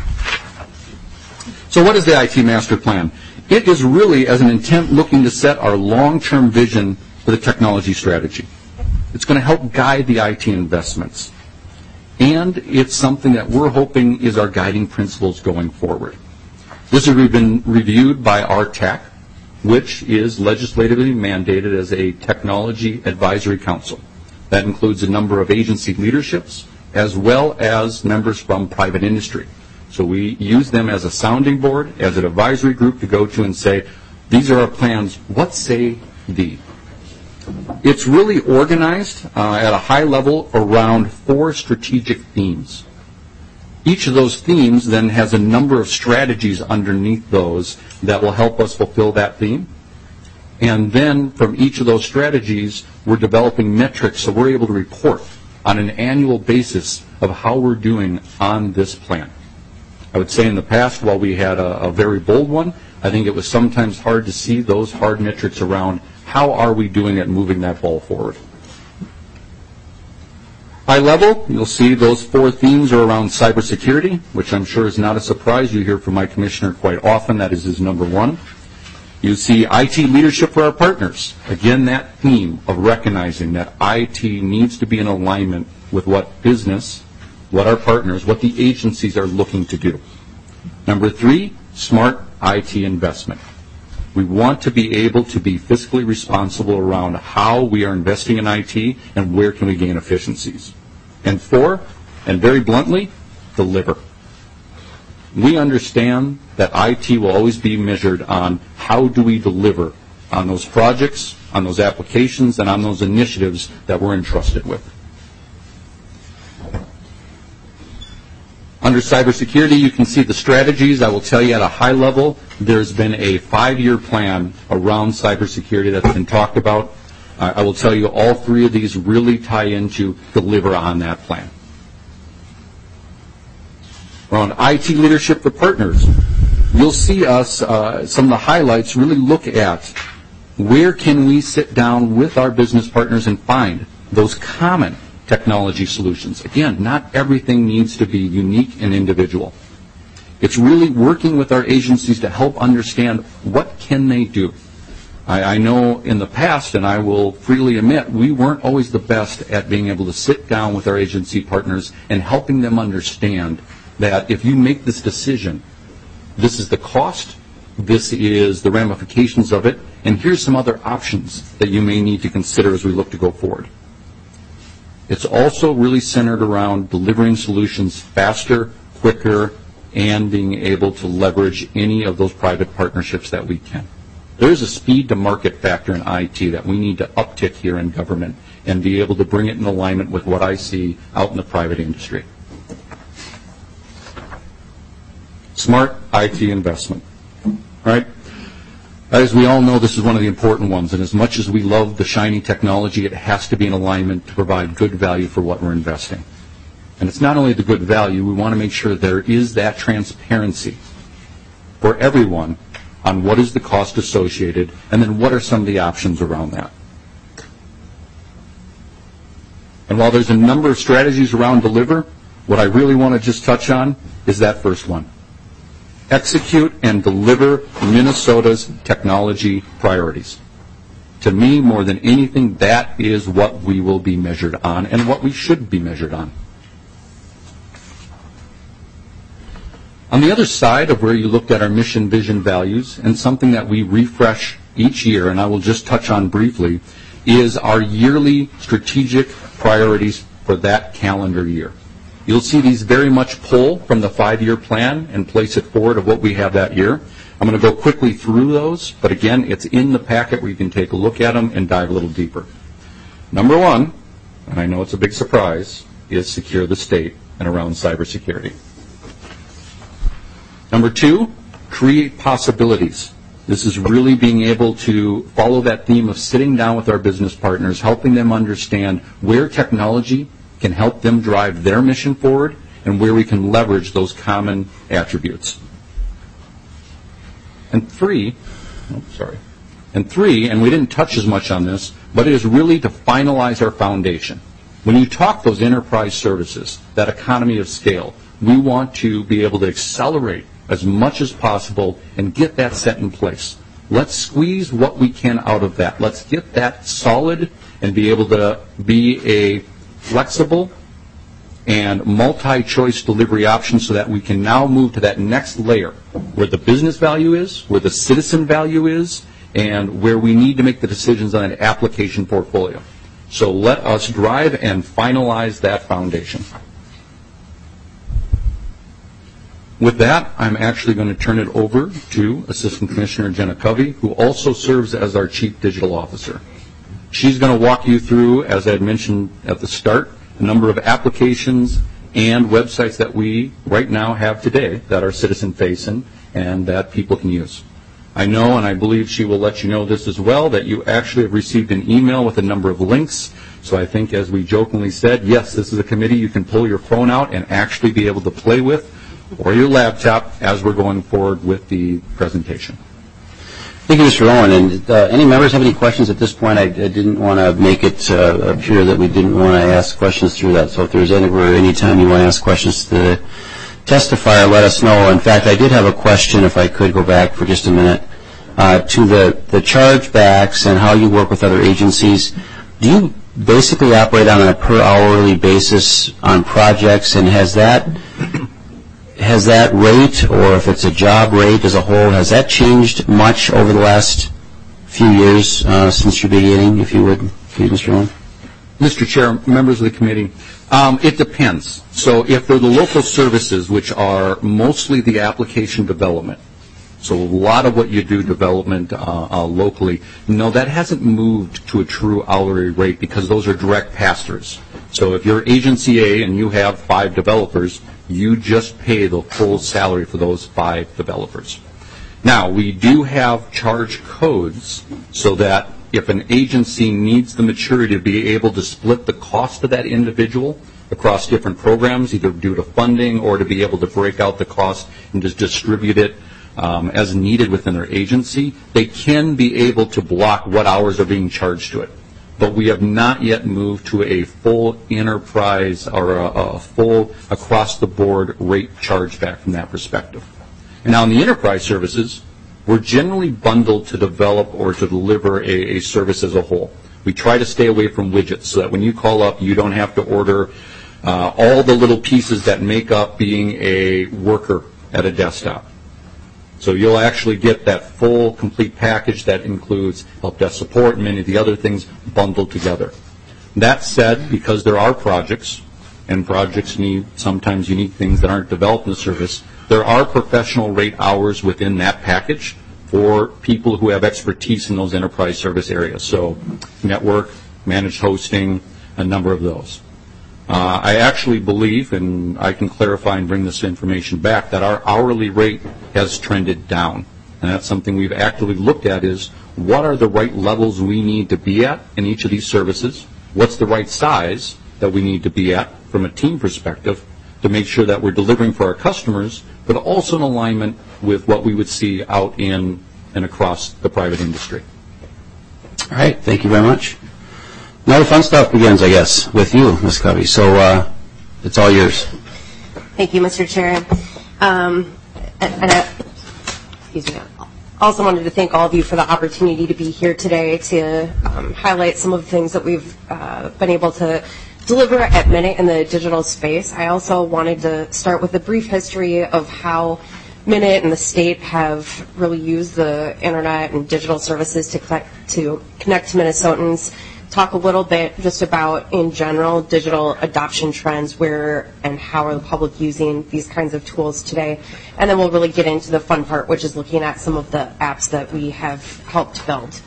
So what is the I T master plan? It is really as an intent looking to set our long-term vision for the technology strategy. It's going to help guide the I T investments. And it's something that we're hoping is our guiding principles going forward. This has been reviewed by R T A C, which is legislatively mandated as a technology advisory council. That includes a number of agency leaderships as well as members from private industry. So we use them as a sounding board, as an advisory group to go to and say, these are our plans, what say thee? It's really organized uh, at a high level around four strategic themes. Each of those themes then has a number of strategies underneath those that will help us fulfill that theme. And then from each of those strategies, we're developing metrics so we're able to report on an annual basis of how we're doing on this plan. I would say in the past, while we had a, a very bold one, I think it was sometimes hard to see those hard metrics around how are we doing at moving that ball forward. High level, you'll see those four themes are around cybersecurity, which I'm sure is not a surprise. You hear from my commissioner quite often. That is his number one. You see I T leadership for our partners. Again, that theme of recognizing that I T needs to be in alignment with what business, what our partners, what the agencies are looking to do. Number three, smart I T investment. We want to be able to be fiscally responsible around how we are investing in I T and where can we gain efficiencies. And four, and very bluntly, deliver. We understand that I T will always be measured on how do we deliver on those projects, on those applications, and on those initiatives that we're entrusted with. Under cybersecurity, you can see the strategies. I will tell you at a high level, there's been a five-year plan around cybersecurity that's been talked about. Uh, I will tell you all three of these really tie into deliver on that plan. Around I T leadership for partners, you'll see us, uh, some of the highlights really look at where can we sit down with our business partners and find those common technology solutions. Again, not everything needs to be unique and individual. It's really working with our agencies to help understand what can they do. I, I know in the past, and I will freely admit, we weren't always the best at being able to sit down with our agency partners and helping them understand that if you make this decision, this is the cost, this is the ramifications of it, and here's some other options that you may need to consider as we look to go forward. It's also really centered around delivering solutions faster, quicker, and being able to leverage any of those private partnerships that we can. There is a speed to market factor in I T that we need to uptick here in government and be able to bring it in alignment with what I see out in the private industry. Smart I T investment, right? As we all know, this is one of the important ones, and as much as we love the shiny technology, it has to be in alignment to provide good value for what we're investing. And it's not only the good value, we want to make sure there is that transparency for everyone on what is the cost associated, and then what are some of the options around that. And while there's a number of strategies around deliver, what I really want to just touch on is that first one. Execute and deliver Minnesota's technology priorities. To me, more than anything, that is what we will be measured on and what we should be measured on. On the other side of where you looked at our mission, vision, values, and something that we refresh each year, and I will just touch on briefly, is our yearly strategic priorities for that calendar year. You'll see these very much pull from the five-year plan and place it forward of what we have that year. I'm going to go quickly through those, but again, it's in the packet where you can take a look at them and dive a little deeper. Number one, and I know it's a big surprise, is secure the state and around cybersecurity. Number two, create possibilities. This is really being able to follow that theme of sitting down with our business partners, helping them understand where technology can help them drive their mission forward and where we can leverage those common attributes. And three, oh, sorry, and three, and we didn't touch as much on this, but it is really to finalize our foundation. When you talk those enterprise services, that economy of scale, we want to be able to accelerate as much as possible and get that set in place. Let's squeeze what we can out of that. Let's get that solid and be able to be a flexible and multi-choice delivery option so that we can now move to that next layer where the business value is, where the citizen value is, and where we need to make the decisions on an application portfolio. So let us drive and finalize that foundation. With that, I'm actually going to turn it over to Assistant Commissioner Jenna Covey, who also serves as our Chief Digital Officer. She's going to walk you through, as I had mentioned at the start, a number of applications and websites that we right now have today that are citizen-facing and that people can use. I know, and I believe she will let you know this as well, that you actually have received an email with a number of links. So I think, as we jokingly said, yes, this is a committee you can pull your phone out and actually be able to play with, or your laptop, as we're going forward with the presentation. Thank you, Mister Owen. And uh, any members have any questions at this point? I, I didn't want to make it uh, appear that we didn't want to ask questions through that. So if there's anywhere, any time you want to ask questions to the testifier, let us know. In fact, I did have a question, if I could go back for just a minute, uh, to the, the chargebacks and how you work with other agencies. Do you basically operate on a per hourly basis on projects, and has that has that rate, or if it's a job rate as a whole, has that changed much over the last few years uh, since your beginning, if you would, please, Mister Owen? Mister Chair, members of the committee, um, it depends. So if they're the local services, which are mostly the application development, so a lot of what you do development uh, uh, locally, no, that hasn't moved to a true hourly rate because those are direct pass-throughs. So if you're agency A and you have five developers, you just pay the full salary for those five developers. Now, we do have charge codes so that if an agency needs the maturity to be able to split the cost of that individual across different programs, either due to funding or to be able to break out the cost and just distribute it um, as needed within their agency, they can be able to block what hours are being charged to it. But we have not yet moved to a full enterprise or a, a full across-the-board rate chargeback from that perspective. And now in the enterprise services, we're generally bundled to develop or to deliver a, a service as a whole. We try to stay away from widgets so that when you call up, you don't have to order uh, all the little pieces that make up being a worker at a desktop. So you'll actually get that full, complete package that includes help desk support and many of the other things bundled together. That said, because there are projects, and projects need sometimes unique things that aren't developed in the service, there are professional rate hours within that package for people who have expertise in those enterprise service areas. So network, managed hosting, a number of those. Uh, I actually believe, and I can clarify and bring this information back, that our hourly rate has trended down. And that's something we've actively looked at is what are the right levels we need to be at in each of these services? What's the right size that we need to be at from a team perspective to make sure that we're delivering for our customers, but also in alignment with what we would see out in and across the private industry. All right, thank you very much. Now the fun stuff begins, I guess, with you, Miz Covey. So uh, it's all yours. Thank you, Mister Chair. Um, and, and I, excuse me. Also wanted to thank all of you for the opportunity to be here today to um, highlight some of the things that we've uh, been able to deliver at Minute in the digital space. I also wanted to start with a brief history of how Minute and the state have really used the internet and digital services to collect, to connect to Minnesotans. Talk a little bit just about, in general, digital adoption trends, where and how are the public using these kinds of tools today. And then we'll really get into the fun part, which is looking at some of the apps that we have helped build.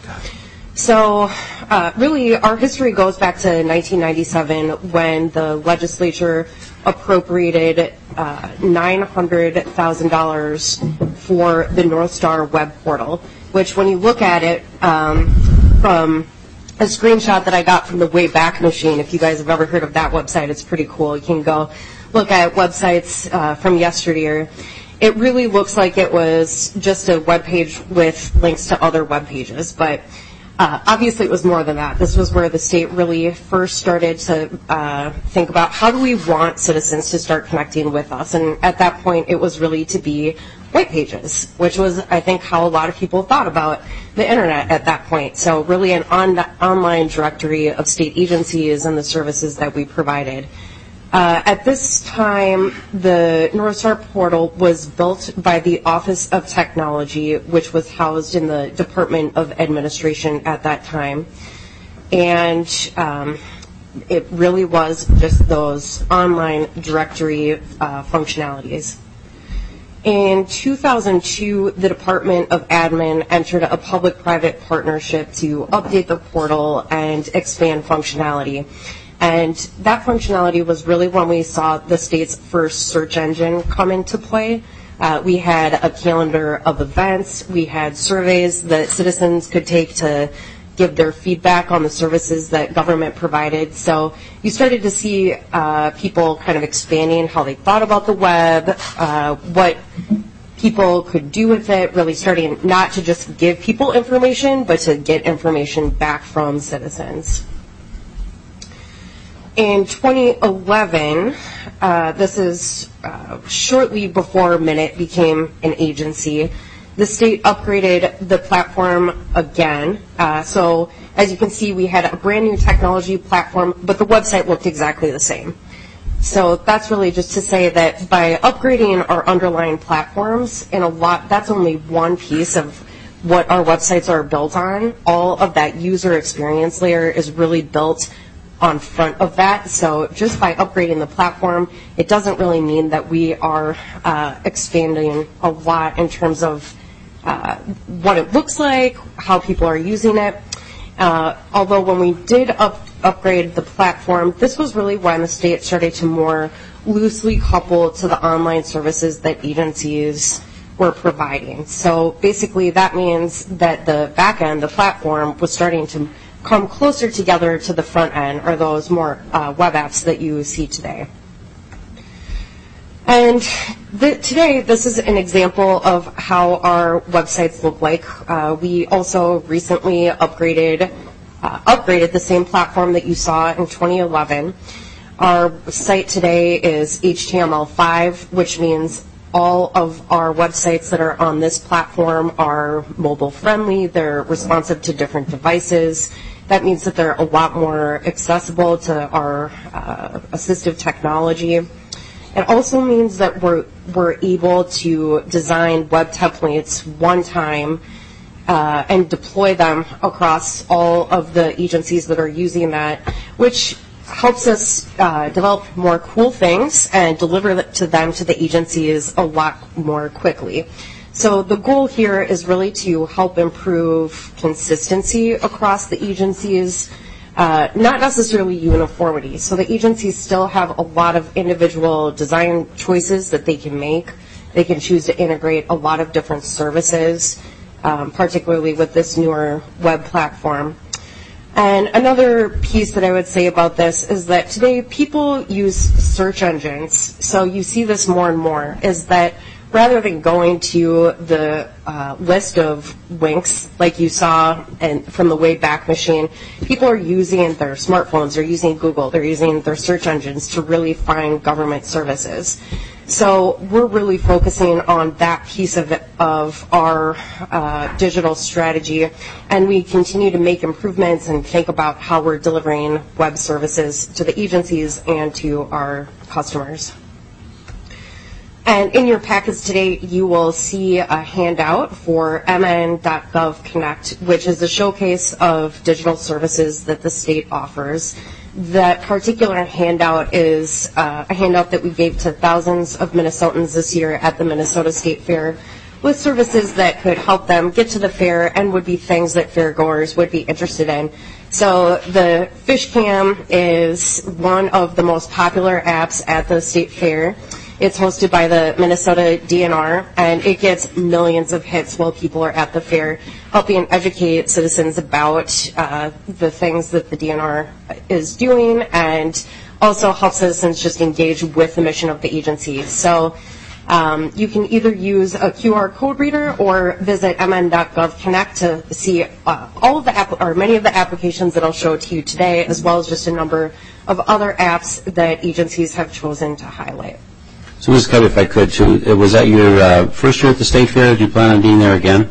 So uh, really, our history goes back to nineteen ninety-seven when the legislature appropriated uh, nine hundred thousand dollars for the North Star web portal. which when you look at it um, from a screenshot that I got from the Wayback Machine, if you guys have ever heard of that website, it's pretty cool. You can go look at websites uh, from yesteryear. It really looks like it was just a web page with links to other web pages, but uh, obviously it was more than that. This was where the state really first started to uh, think about how do we want citizens to start connecting with us, and at that point it was really to be white pages, which was, I think, how a lot of people thought about the internet at that point. So really an on- online directory of state agencies and the services that we provided. Uh, at this time, the North Star portal was built by the Office of Technology, which was housed in the Department of Administration at that time. And um, it really was just those online directory uh, functionalities. In two thousand two, the Department of Admin entered a public-private partnership to update the portal and expand functionality. And that functionality was really when we saw the state's first search engine come into play. Uh, we had a calendar of events. We had surveys that citizens could take to give their feedback on the services that government provided. So you started to see uh, people kind of expanding how they thought about the web, uh, what people could do with it, really starting not to just give people information, but to get information back from citizens. In twenty eleven, uh, this is uh, shortly before Minute became an agency, the state upgraded the platform again. Uh, so as you can see, we had a brand new technology platform, but the website looked exactly the same. So that's really just to say that by upgrading our underlying platforms, and a lot, that's only one piece of what our websites are built on. All of that user experience layer is really built on front of that. So just by upgrading the platform, it doesn't really mean that we are uh, expanding a lot in terms of uh, what it looks like, how people are using it. Uh, although when we did up, upgrade the platform, this was really when the state started to more loosely couple to the online services that agencies were providing. So basically that means that the back end, the platform, was starting to come closer together to the front end, or those more uh, web apps that you see today. And the, today, this is an example of how our websites look like. Uh, we also recently upgraded, uh, upgraded the same platform that you saw in twenty eleven. Our site today is H T M L five, which means all of our websites that are on this platform are mobile friendly. They're responsive to different devices. That means that they're a lot more accessible to our uh, assistive technology. It also means that we're, we're able to design web templates one time uh, and deploy them across all of the agencies that are using that, which helps us uh, develop more cool things and deliver to them, to the agencies, a lot more quickly. So the goal here is really to help improve consistency across the agencies, uh, not necessarily uniformity. So the agencies still have a lot of individual design choices that they can make. They can choose to integrate a lot of different services, um, particularly with this newer web platform. And another piece that I would say about this is that today people use search engines. So you see this more and more, is that rather than going to the uh, list of links like you saw and from the Wayback Machine, people are using their smartphones, they're using Google, they're using their search engines to really find government services. So we're really focusing on that piece of, it, of our uh, digital strategy, and we continue to make improvements and think about how we're delivering web services to the agencies and to our customers. And in your packets today, you will see a handout for M N dot gov Connect, which is a showcase of digital services that the state offers. That particular handout is uh, a handout that we gave to thousands of Minnesotans this year at the Minnesota State Fair, with services that could help them get to the fair and would be things that fairgoers would be interested in. So the Fish Cam is one of the most popular apps at the state fair. It's hosted by the Minnesota D N R, and it gets millions of hits while people are at the fair, helping educate citizens about uh, the things that the D N R is doing, and also help citizens just engage with the mission of the agency. So um, you can either use a Q R code reader or visit m n dot gov connect to see uh, all of the app- or many of the applications that I'll show to you today, as well as just a number of other apps that agencies have chosen to highlight. So, Miz Cubby, if I could, too, was that your uh, first year at the State Fair? Do you plan on being there again?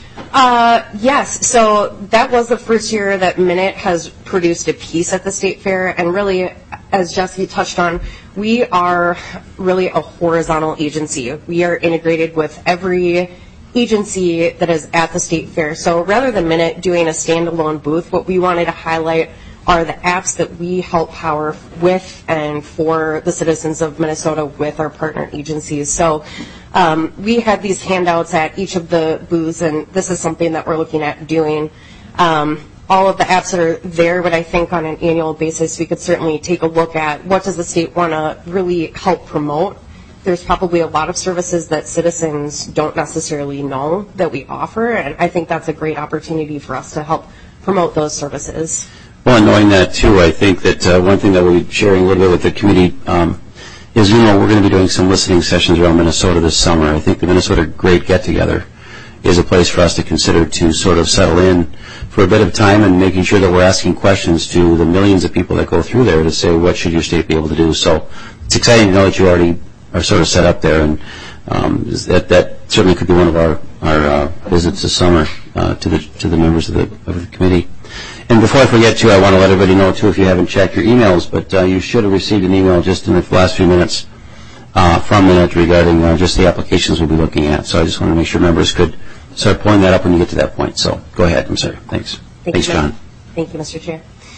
Uh, yes. So that was the first year that Minute has produced a piece at the State Fair, and really, as Jesse touched on, we are really a horizontal agency. We are integrated with every agency that is at the State Fair. So rather than Minute doing a standalone booth, what we wanted to highlight are the apps that we help power with and for the citizens of Minnesota with our partner agencies. So um, we had these handouts at each of the booths, and this is something that we're looking at doing. Um, all of the apps that are there, but I think on an annual basis we could certainly take a look at what does the state want to really help promote. There's probably a lot of services that citizens don't necessarily know that we offer, and I think that's a great opportunity for us to help promote those services. Well, knowing that, too, I think that uh, one thing that we're sharing a little bit with the committee um, is, you know, we're going to be doing some listening sessions around Minnesota this summer. I think the Minnesota Great Get-Together is a place for us to consider to sort of settle in for a bit of time and making sure that we're asking questions to the millions of people that go through there to say, what should your state be able to do? So it's exciting to know that you already are sort of set up there, and um, that that certainly could be one of our, our uh, visits this summer uh, to the to the members of the, of the committee. And before I forget, too, I want to let everybody know, too, if you haven't checked your emails, but uh, you should have received an email just in the last few minutes uh, from Minute regarding uh, just the applications we'll be looking at. So I just want to make sure members could start pulling that up when you get to that point. So go ahead. I'm sorry. Thanks. Thank Thanks, you, John. Thank you, Mister Chair.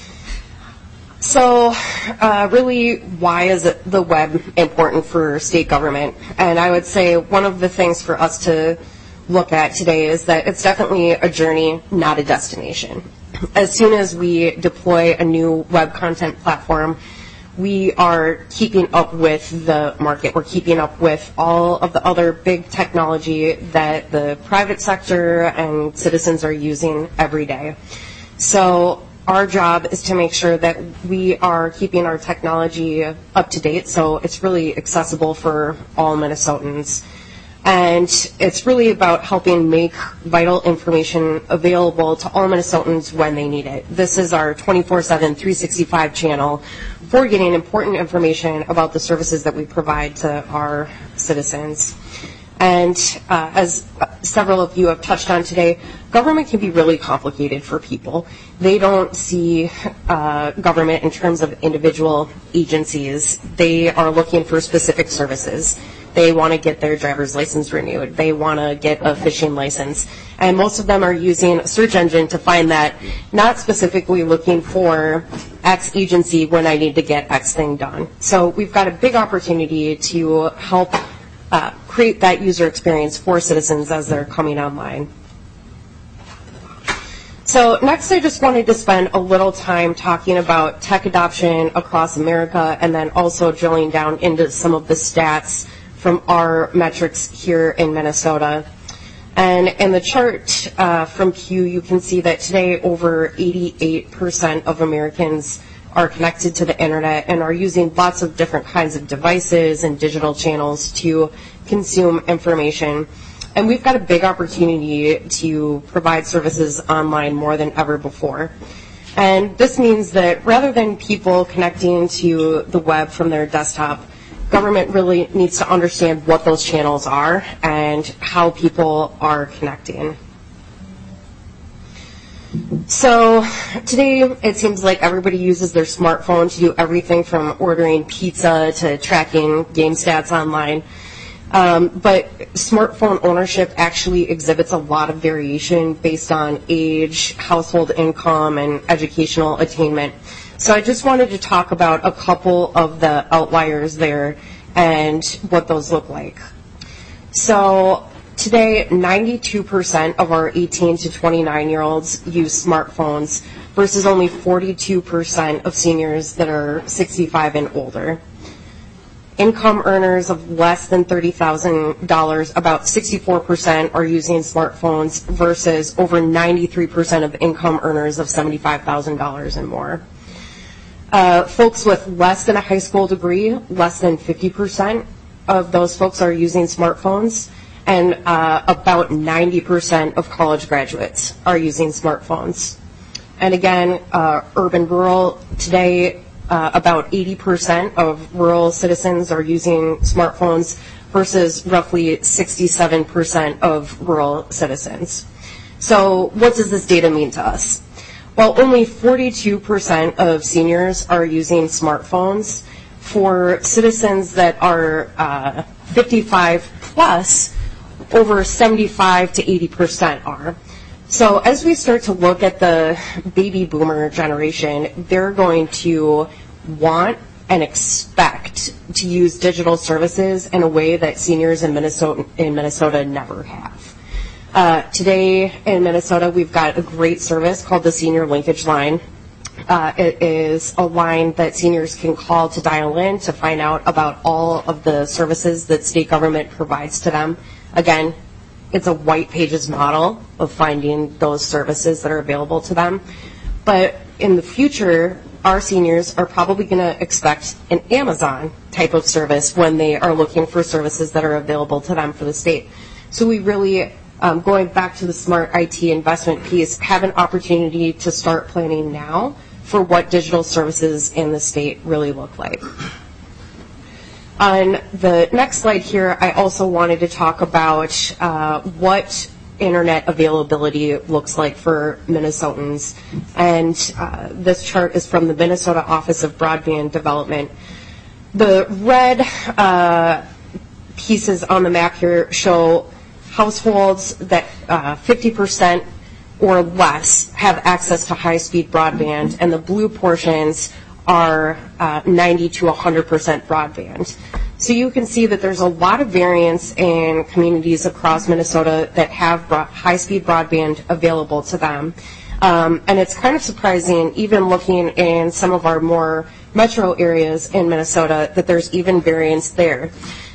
So uh, really, why is it the web important for state government? And I would say one of the things for us to look at today is that it's definitely a journey, not a destination. As soon as we deploy a new web content platform, we are keeping up with the market. We're keeping up with all of the other big technology that the private sector and citizens are using every day. So our job is to make sure that we are keeping our technology up to date, so it's really accessible for all Minnesotans. And it's really about helping make vital information available to all Minnesotans when they need it. This is our twenty-four seven, three sixty-five channel for getting important information about the services that we provide to our citizens. And uh, as several of you have touched on today, government can be really complicated for people. They don't see uh, government in terms of individual agencies. They are looking for specific services. They want to get their driver's license renewed. They want to get a fishing license. And most of them are using a search engine to find that, not specifically looking for X agency when I need to get X thing done. So we've got a big opportunity to help uh, create that user experience for citizens as they're coming online. So next, I just wanted to spend a little time talking about tech adoption across America, and then also drilling down into some of the stats from our metrics here in Minnesota. And in the chart uh, from Q, you can see that today over eighty-eight percent of Americans are connected to the internet and are using lots of different kinds of devices and digital channels to consume information. And we've got a big opportunity to provide services online more than ever before. And this means that rather than people connecting to the web from their desktop, government really needs to understand what those channels are and how people are connecting. So today it seems like everybody uses their smartphone to do everything from ordering pizza to tracking game stats online. Um, but smartphone ownership actually exhibits a lot of variation based on age, household income, and educational attainment. So I just wanted to talk about a couple of the outliers there and what those look like. So today, ninety-two percent of our eighteen to twenty-nine-year-olds use smartphones versus only forty-two percent of seniors that are sixty-five and older. Income earners of less than thirty thousand dollars, about sixty-four percent are using smartphones versus over ninety-three percent of income earners of seventy-five thousand dollars and more. Uh, folks with less than a high school degree, less than fifty percent of those folks are using smartphones, and uh, about ninety percent of college graduates are using smartphones. And again, uh, urban, rural, today uh, about eighty percent of rural citizens are using smartphones versus roughly sixty-seven percent of rural citizens. So what does this data mean to us? Well, only forty-two percent of seniors are using smartphones. For citizens that are uh, fifty-five plus, over seventy-five to eighty percent are. So as we start to look at the baby boomer generation, they're going to want and expect to use digital services in a way that seniors in Minnesota, in Minnesota never have. Uh, today in Minnesota, we've got a great service called the Senior Linkage Line. Uh, it is a line that seniors can call to dial in to find out about all of the services that state government provides to them. Again, it's a white pages model of finding those services that are available to them. But in the future, our seniors are probably going to expect an Amazon type of service when they are looking for services that are available to them for the state. So we really, um, going back to the smart I T investment piece, have an opportunity to start planning now for what digital services in the state really look like. On the next slide here, I also wanted to talk about uh, what internet availability looks like for Minnesotans. And uh, this chart is from the Minnesota Office of Broadband Development. The red uh, pieces on the map here show households that uh, fifty percent or less have access to high-speed broadband, and the blue portions are uh, ninety to one hundred percent broadband. So you can see that there's a lot of variance in communities across Minnesota that have broad, high-speed broadband available to them. Um, and it's kind of surprising, even looking in some of our more metro areas in Minnesota, that there's even variance there.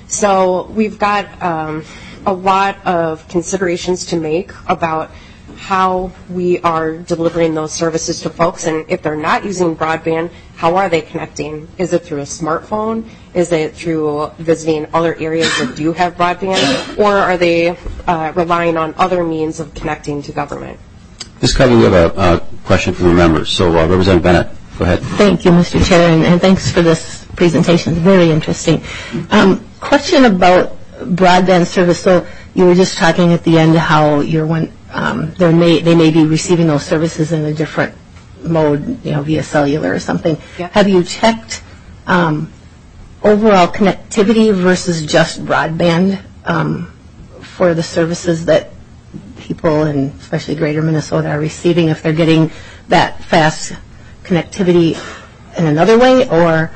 So we've got um, a lot of considerations to make about how we are delivering those services to folks, and if they're not using broadband, how are they connecting? Is it through a smartphone? Is it through visiting other areas that do have broadband? Or are they uh, relying on other means of connecting to government? This Covey, we have a uh, question from the members. So uh, Representative Bennett, go ahead. Thank you, Mister Chair, and, and thanks for this presentation. It's very interesting. Um, question about broadband service. So you were just talking at the end how you're one, um, they may they may be receiving those services in a different mode, you know, via cellular or something. Yep. Have you checked um, overall connectivity versus just broadband um, for the services that people, and especially greater Minnesota, are receiving, if they're getting that fast connectivity in another way or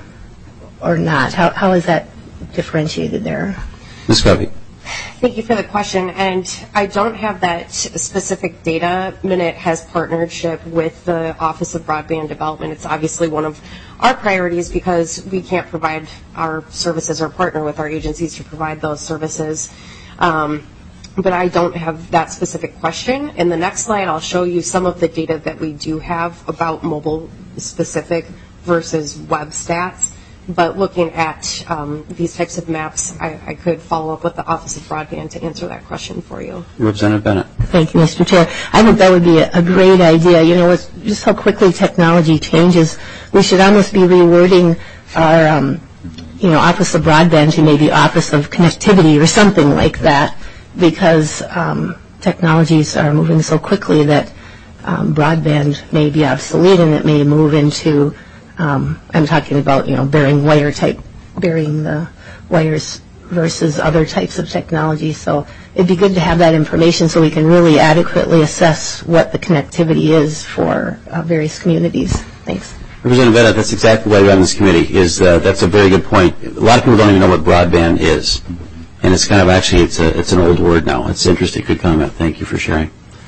or not? How how is that differentiated there? Miz Covey. Thank you for the question, and I don't have that specific data. Minute has partnership with the Office of Broadband Development. It's obviously one of our priorities because we can't provide our services or partner with our agencies to provide those services. Um, but I don't have that specific question. In the next slide, I'll show you some of the data that we do have about mobile specific versus web stats. But looking at um, these types of maps, I, I could follow up with the Office of Broadband to answer that question for you. Representative Bennett. Thank you, Mister Chair. I think that would be a, a great idea. You know, it's just how quickly technology changes. We should almost be rewording our, um, you know, Office of Broadband to maybe Office of Connectivity or something like that, because um, technologies are moving so quickly that um, broadband may be obsolete and it may move into Um, I'm talking about, you know, burying wire type, burying the wires versus other types of technology. So it'd be good to have that information so we can really adequately assess what the connectivity is for uh, various communities. Thanks. Representative Bennett, that's exactly why you're on this committee. Is uh, that's a very good point. A lot of people don't even know what broadband is, and it's kind of actually it's a it's an old word now. It's interesting. Good comment. Thank you for sharing.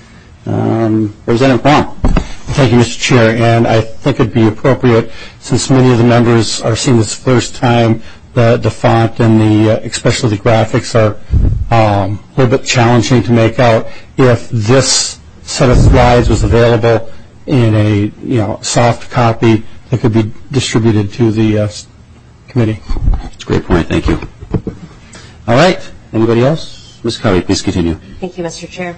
Um, Representative Kwong. Thank you, Mister Chair, and I think it'd be appropriate, since many of the members are seeing this first time, the, the font and the, uh, especially the graphics are um, a little bit challenging to make out. If this set of slides was available in a, you know, soft copy that could be distributed to the uh, committee. That's a great point. Thank you. All right. Anybody else? Miz Covey, please continue. Thank you, Mister Chair.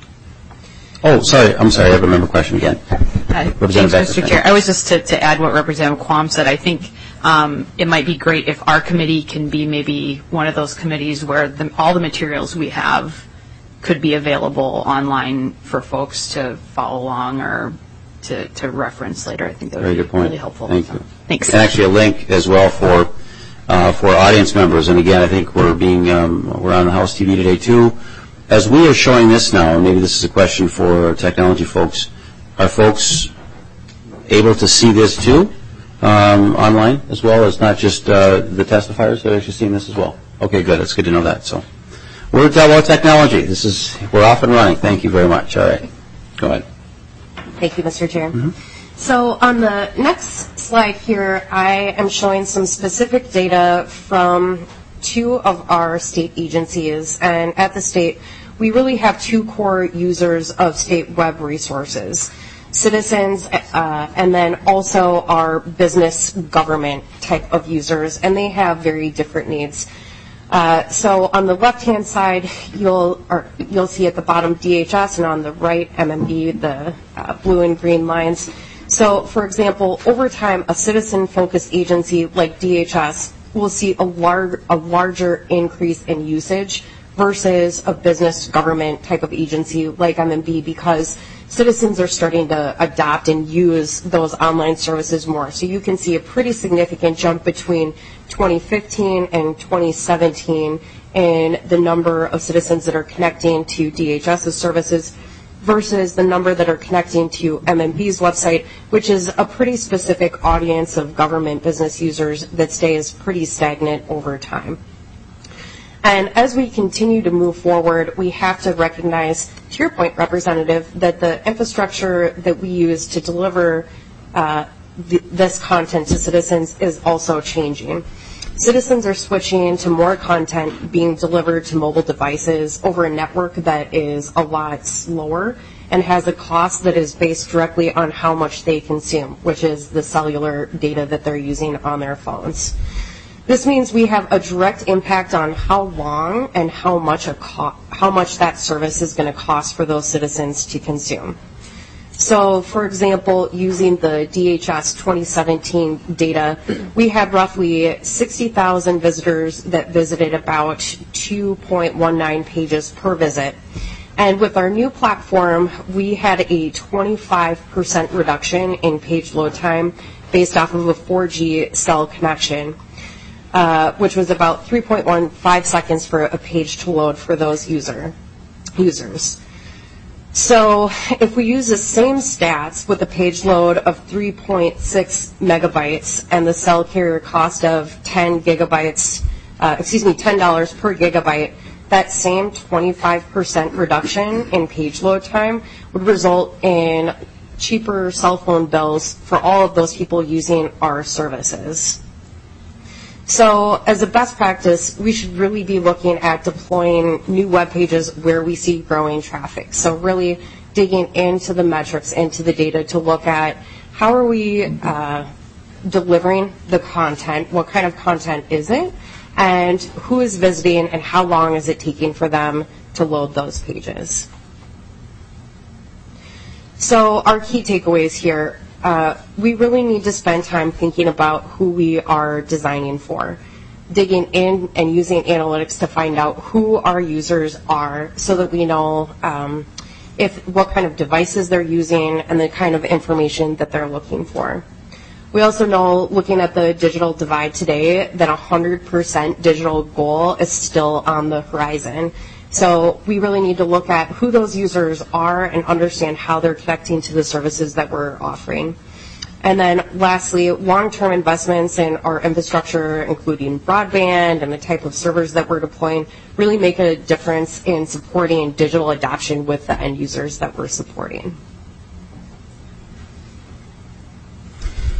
Oh, sorry. I'm sorry. I have a member question again. Uh, thanks, Mister Chair. I was just to, to add what Representative Quam said. I think um, it might be great if our committee can be maybe one of those committees where the, all the materials we have could be available online for folks to follow along or to, to reference later. I think that would Very be good point. really helpful. Thank so, you. Thanks. And actually a link as well for uh, for audience members. And again, I think we're being um, we're on the House T V today too. As we are showing this now, maybe this is a question for technology folks. Are folks able to see this too um, online as well as not just uh, the testifiers that are actually seeing this as well? Okay, good. It's good to know that. So we're about technology. This is we're off and running. Thank you very much. All right, go ahead. Thank you, Mister Chair. Mm-hmm. So on the next slide here, I am showing some specific data from two of our state agencies. And at the state, we really have two core users of state web resources, citizens, uh, and then also our business government type of users, and they have very different needs. Uh, so on the left-hand side, you'll or you'll see at the bottom D H S, and on the right M M B, the uh, blue and green lines. So, for example, over time, a citizen-focused agency like D H S will see a, lar- a larger increase in usage versus a business government type of agency like M M B, because citizens are starting to adopt and use those online services more. So you can see a pretty significant jump between twenty fifteen and twenty seventeen in the number of citizens that are connecting to DHS's services versus the number that are connecting to M M B's website, which is a pretty specific audience of government business users that stays pretty stagnant over time. And as we continue to move forward, we have to recognize, to your point, Representative, that the infrastructure that we use to deliver uh, th- this content to citizens is also changing. Citizens are switching to more content being delivered to mobile devices over a network that is a lot slower and has a cost that is based directly on how much they consume, which is the cellular data that they're using on their phones. This means we have a direct impact on how long and how much a co- how much that service is going to cost for those citizens to consume. So, for example, using the D H S twenty seventeen data, we had roughly sixty thousand visitors that visited about two point one nine pages per visit. And with our new platform, we had a twenty-five percent reduction in page load time based off of a four G cell connection. Uh, which was about three point one five seconds for a page to load for those user users. So if we use the same stats with a page load of three point six megabytes and the cell carrier cost of ten gigabytes, uh, excuse me, ten dollars per gigabyte, that same twenty-five percent reduction in page load time would result in cheaper cell phone bills for all of those people using our services. So as a best practice, we should really be looking at deploying new web pages where we see growing traffic. So really digging into the metrics, into the data to look at how are we uh, delivering the content, what kind of content is it, and who is visiting and how long is it taking for them to load those pages. So our key takeaways here. Uh, we really need to spend time thinking about who we are designing for, digging in and using analytics to find out who our users are so that we know um, if what kind of devices they're using and the kind of information that they're looking for. We also know, looking at the digital divide today, that a one hundred percent digital goal is still on the horizon. So we really need to look at who those users are and understand how they're connecting to the services that we're offering. And then lastly, long-term investments in our infrastructure, including broadband and the type of servers that we're deploying, really make a difference in supporting digital adoption with the end users that we're supporting.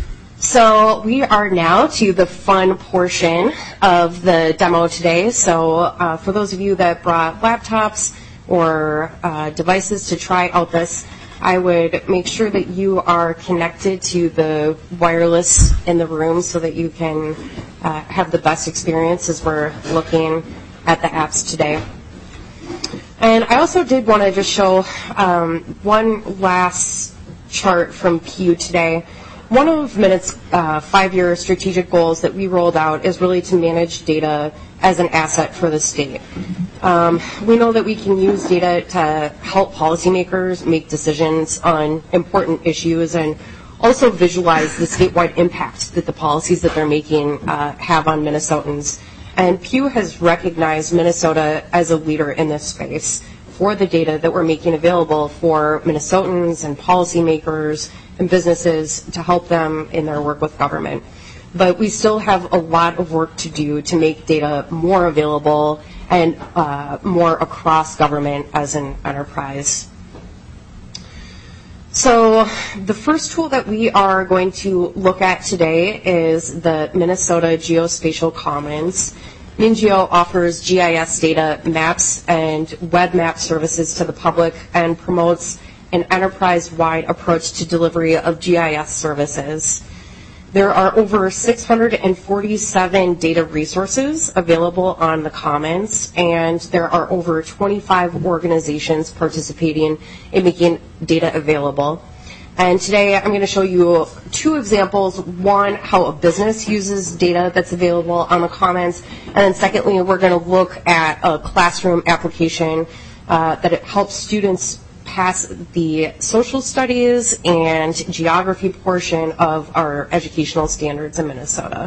So we are now to the fun portion of the demo today. So uh, for those of you that brought laptops or uh, devices to try out this, I would make sure that you are connected to the wireless in the room so that you can uh, have the best experience as we're looking at the apps today. And I also did want to just show um, one last chart from Pew today. One of Minute's uh, five-year strategic goals that we rolled out is really to manage data as an asset for the state. Um, we know that we can use data to help policymakers make decisions on important issues and also visualize the statewide impact that the policies that they're making uh, have on Minnesotans. And Pew has recognized Minnesota as a leader in this space for the data that we're making available for Minnesotans and policymakers and businesses to help them in their work with government. But we still have a lot of work to do to make data more available and uh, more across government as an enterprise. So the first tool that we are going to look at today is the Minnesota Geospatial Commons. MinGeo offers G I S data, maps, and web map services to the public and promotes an enterprise-wide approach to delivery of G I S services. There are over six hundred forty-seven data resources available on the Commons, and there are over twenty-five organizations participating in making data available. And today I'm going to show you two examples. One, how a business uses data that's available on the Commons, and then secondly, we're going to look at a classroom application uh, that it helps students pass the social studies and geography portion of our educational standards in Minnesota.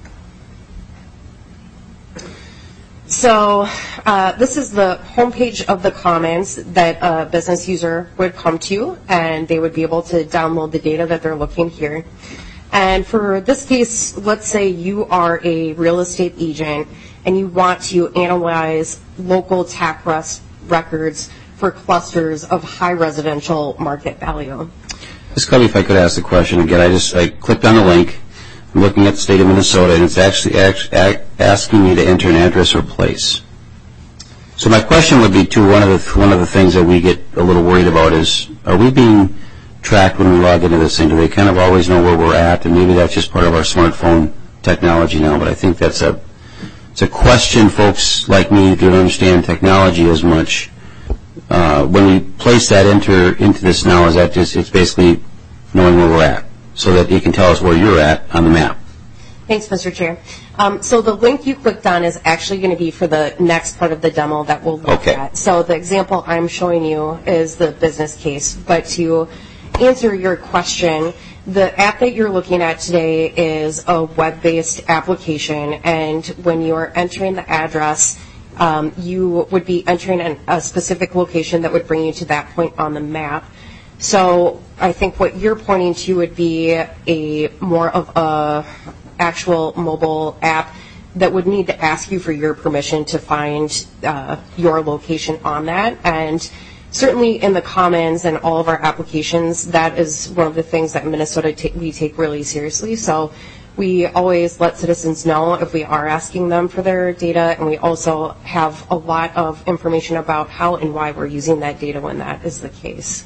So uh, this is the homepage of the Commons that a business user would come to, and they would be able to download the data that they're looking here. And for this case, let's say you are a real estate agent and you want to analyze local tax records for clusters of high residential market value. Ms. Covey, if I could ask the question again, I just I clicked on the link. I'm looking at the state of Minnesota, and it's actually act, act, asking me to enter an address or place. So my question would be, too, one of the one of the things that we get a little worried about is, are we being tracked when we log into this thing? Do they kind of always know where we're at? And maybe that's just part of our smartphone technology now, but I think that's a it's a question folks like me that don't understand technology as much. Uh, when we place that enter into this now, is that just, it's basically knowing where we're at so that it can tell us where you're at on the map. Thanks, Mister Chair. Um, so the link you clicked on is actually going to be for the next part of the demo that we'll look okay. at. So the example I'm showing you is the business case. But to answer your question, the app that you're looking at today is a web-based application, and when you're entering the address, Um, you would be entering an, a specific location that would bring you to that point on the map. So I think what you're pointing to would be a more of a actual mobile app that would need to ask you for your permission to find uh, your location on that. And certainly in the Commons and all of our applications, that is one of the things that Minnesota ta- we take really seriously. So we always let citizens know if we are asking them for their data, and we also have a lot of information about how and why we're using that data when that is the case.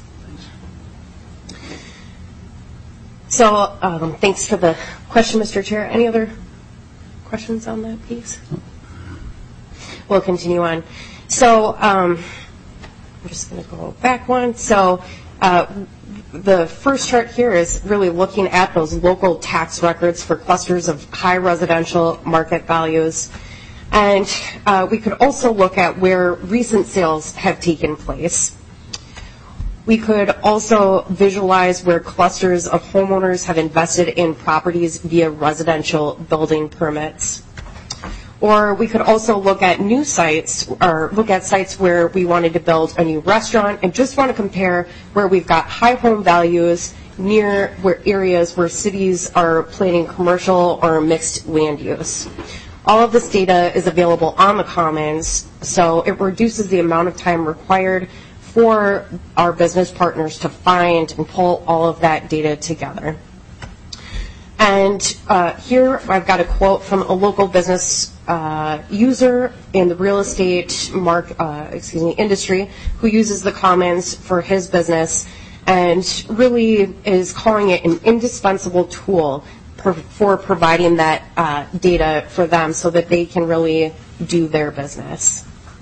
So um, thanks for the question, Mister Chair. Any other questions on that piece? We'll continue on. So um, I'm just going to go back one. So uh, the first chart here is really looking at those local tax records for clusters of high residential market values. And uh, we could also look at where recent sales have taken place. We could also visualize where clusters of homeowners have invested in properties via residential building permits. Or we could also look at new sites, or look at sites where we wanted to build a new restaurant and just want to compare where we've got high home values near where areas where cities are planning commercial or mixed land use. All of this data is available on the Commons, so it reduces the amount of time required for our business partners to find and pull all of that data together. And uh, here I've got a quote from a local business uh, user in the real estate mark, uh, excuse me, industry who uses the Commons for his business and really is calling it an indispensable tool per, for providing that uh, data for them so that they can really do their business.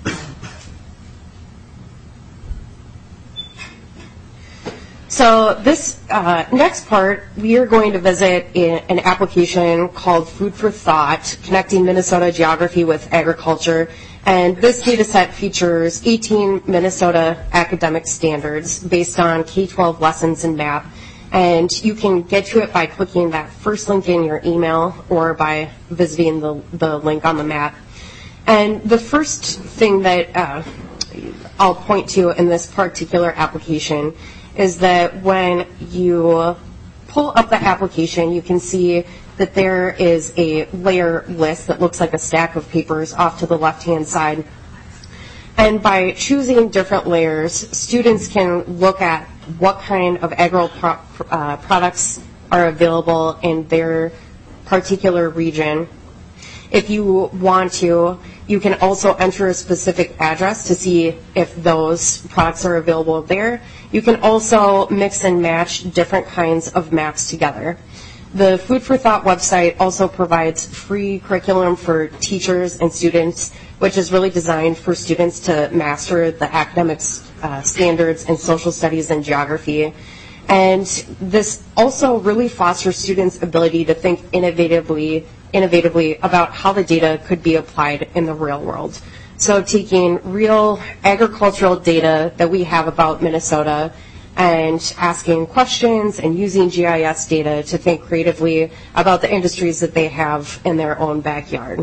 So this uh, next part, we are going to visit in an application called Food for Thought, Connecting Minnesota Geography with Agriculture. And this data set features eighteen Minnesota academic standards based on K twelve lessons in math. And you can get to it by clicking that first link in your email or by visiting the, the link on the map. And the first thing that uh, I'll point to in this particular application is that when you pull up the application, you can see that there is a layer list that looks like a stack of papers off to the left-hand side. And by choosing different layers, students can look at what kind of agro pro- uh, products are available in their particular region. If you want to, you can also enter a specific address to see if those products are available there. You can also mix and match different kinds of maps together. The Food for Thought website also provides free curriculum for teachers and students, which is really designed for students to master the academic uh, standards in social studies and geography. And this also really fosters students' ability to think innovatively, innovatively about how the data could be applied in the real world. So taking real agricultural data that we have about Minnesota and asking questions and using G I S data to think creatively about the industries that they have in their own backyard.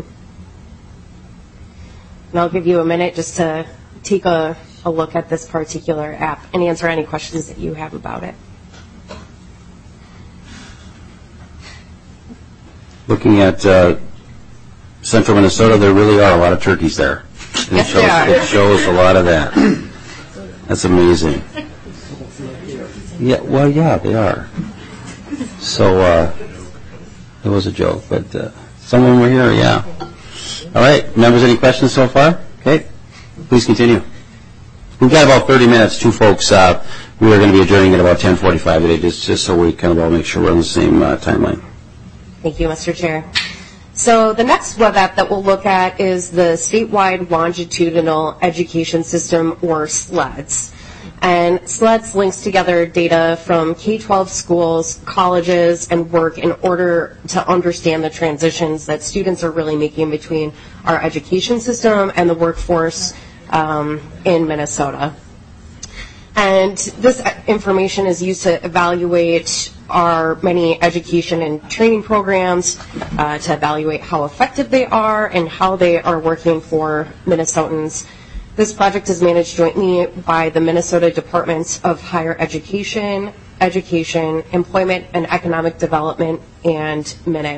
And I'll give you a minute just to take a, a look at this particular app and answer any questions that you have about it. Looking at uh, central Minnesota, there really are a lot of turkeys there. It shows, it shows a lot of that. That's amazing. Yeah, well, yeah, they are. So, uh, it was a joke, but uh, some of them were here, yeah. All right, members, any questions so far? Okay, please continue. We've got about thirty minutes, two folks. Uh, we are going to be adjourning at about ten forty-five today, just, just so we kind of all make sure we're on the same uh, timeline. Thank you, Mister Chair. So the next web app that we'll look at is the Statewide Longitudinal Education System, or SLEDS. And SLEDS links together data from K twelve schools, colleges, and work in order to understand the transitions that students are really making between our education system and the workforce um, in Minnesota. And this information is used to evaluate our many education and training programs, uh, to evaluate how effective they are and how they are working for Minnesotans. This project is managed jointly by the Minnesota Departments of Higher Education, Education, Employment and Economic Development, and Minute.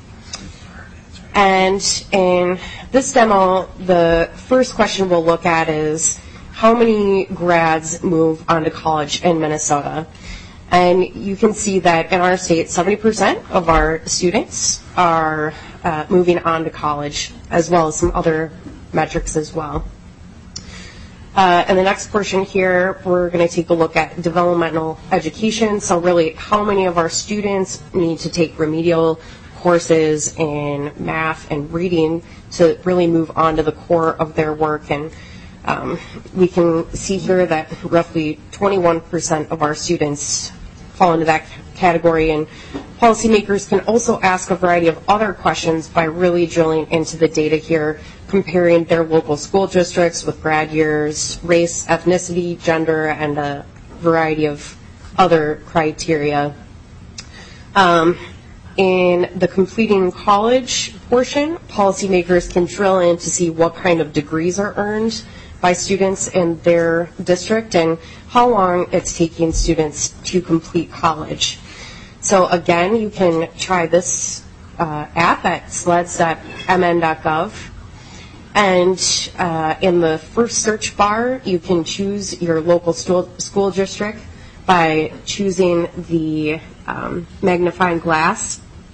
And in this demo, the first question we'll look at is, how many grads move on to college in Minnesota? And you can see that in our state, seventy percent of our students are uh, moving on to college, as well as some other metrics as well. Uh, and the next portion here, we're going to take a look at developmental education. So really, how many of our students need to take remedial courses in math and reading to really move on to the core of their work. And um, we can see here that roughly twenty-one percent of our students fall into that category, and policymakers can also ask a variety of other questions by really drilling into the data here, comparing their local school districts with grad years, race, ethnicity, gender, and a variety of other criteria. Um, in the completing college portion, policymakers can drill in to see what kind of degrees are earned by students in their district and how long it's taking students to complete college. So again, you can try this uh, app at sleds dot m n dot gov. And uh, in the first search bar, you can choose your local school, school district by choosing the um, magnifying glass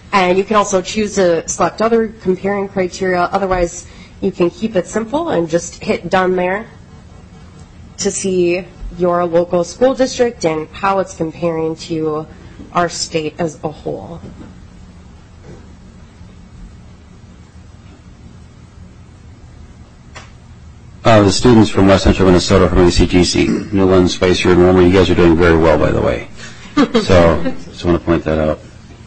And you can also choose to select other comparing criteria. Otherwise, you can keep it simple and just hit done there to see your local school district and how it's comparing to our state as a whole. Uh, the students from West Central Minnesota from A C G C, Newland, Spicer, and Romer, you guys are doing very well, by the way. So, just want to point that out.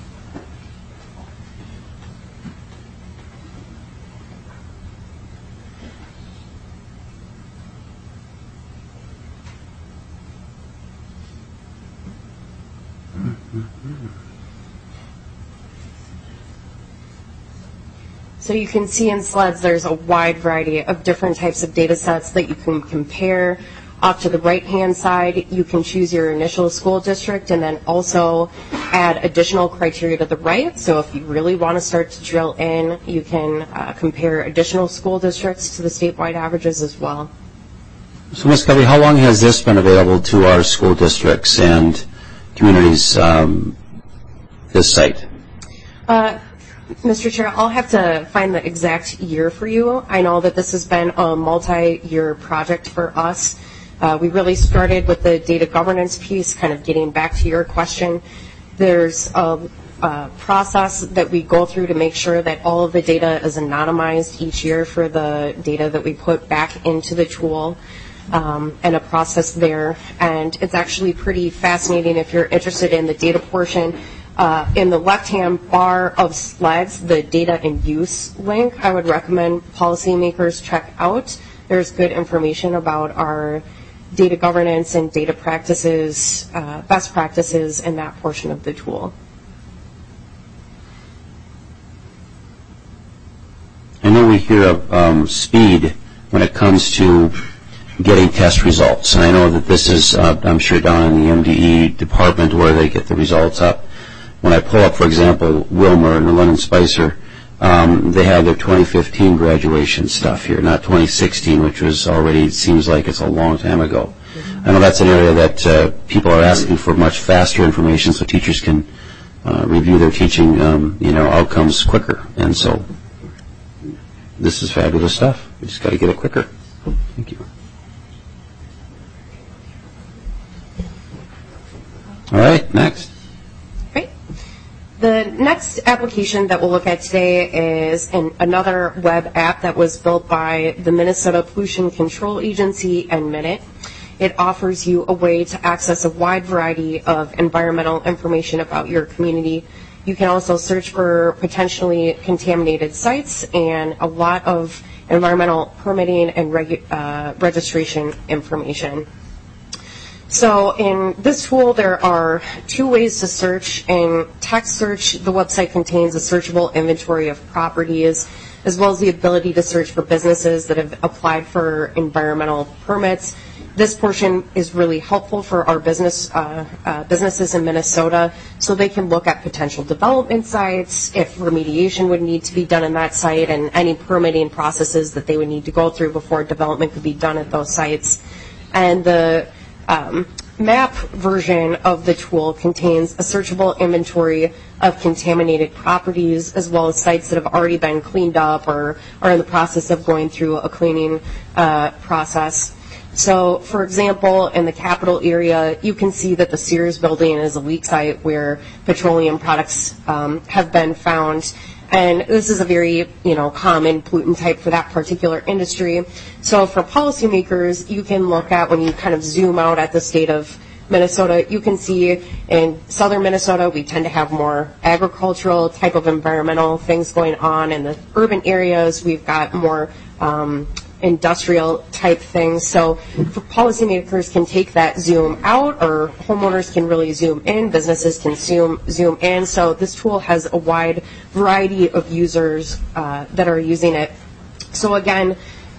So you can see in SLEDS there's a wide variety of different types of data sets that you can compare. Off to the right-hand side, you can choose your initial school district and then also add additional criteria to the right. So if you really want to start to drill in, you can uh, compare additional school districts to the statewide averages as well. So, Miz Covey, how long has this been available to our school districts and communities, um, this site? Uh, Mister Chair, I'll have to find the exact year for you. I know that this has been a multi-year project for us. Uh, we really started with the data governance piece, kind of getting back to your question. There's a, a process that we go through to make sure that all of the data is anonymized each year for the data that we put back into the tool, um, and a process there. And it's actually pretty fascinating if you're interested in the data portion. Uh, in the left-hand bar of SLEDS, the data and use link, I would recommend policymakers check out. There's good information about our data governance and data practices, uh, best practices in that portion of the tool. I know we hear of um, speed when it comes to getting test results. And I know that this is, uh, I'm sure, down in the M D E department where they get the results up. When I pull up, for example, Wilmer and London Spicer, um, they have their twenty fifteen graduation stuff here, not twenty sixteen, which was already, it seems like it's a long time ago. I know that's an area that uh, people are asking for much faster information so teachers can uh, review their teaching um, you know, outcomes quicker. And so this is fabulous stuff. We just got to get it quicker. Thank you. All right, next. The next application that we'll look at today is an, another web app that was built by the Minnesota Pollution Control Agency and Minute. It offers you a way to access a wide variety of environmental information about your community. You can also search for potentially contaminated sites and a lot of environmental permitting and regu- uh, registration information. So in this tool, there are two ways to search. In text search, the website contains a searchable inventory of properties, as well as the ability to search for businesses that have applied for environmental permits. This portion is really helpful for our business uh, uh, businesses in Minnesota, so they can look at potential development sites, if remediation would need to be done in that site, and any permitting processes that they would need to go through before development could be done at those sites. And the Um, map version of the tool contains a searchable inventory of contaminated properties, as well as sites that have already been cleaned up or are in the process of going through a cleaning uh, process. So, for example, in the capital area, you can see that the Sears building is a leak site where petroleum products um, have been found. And this is a very, you know, common pollutant type for that particular industry. So for policymakers, you can look at, when you kind of zoom out at the state of Minnesota, you can see in southern Minnesota, we tend to have more agricultural type of environmental things going on. In the urban areas, we've got more um, industrial type things. So policymakers can take that zoom out, or homeowners can really zoom in, businesses can zoom, zoom in. So this tool has a wide variety of users uh, that are using it. So again,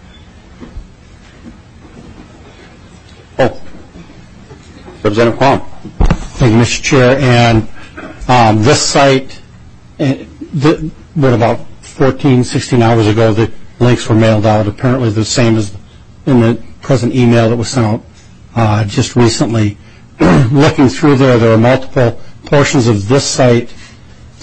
oh, Representative Quam. Thank you, Mister Chair. And um, this site, uh, the, what, about fourteen, sixteen hours ago, the links were mailed out, apparently the same as in the present email that was sent out uh, just recently. Looking through there, there are multiple portions of this site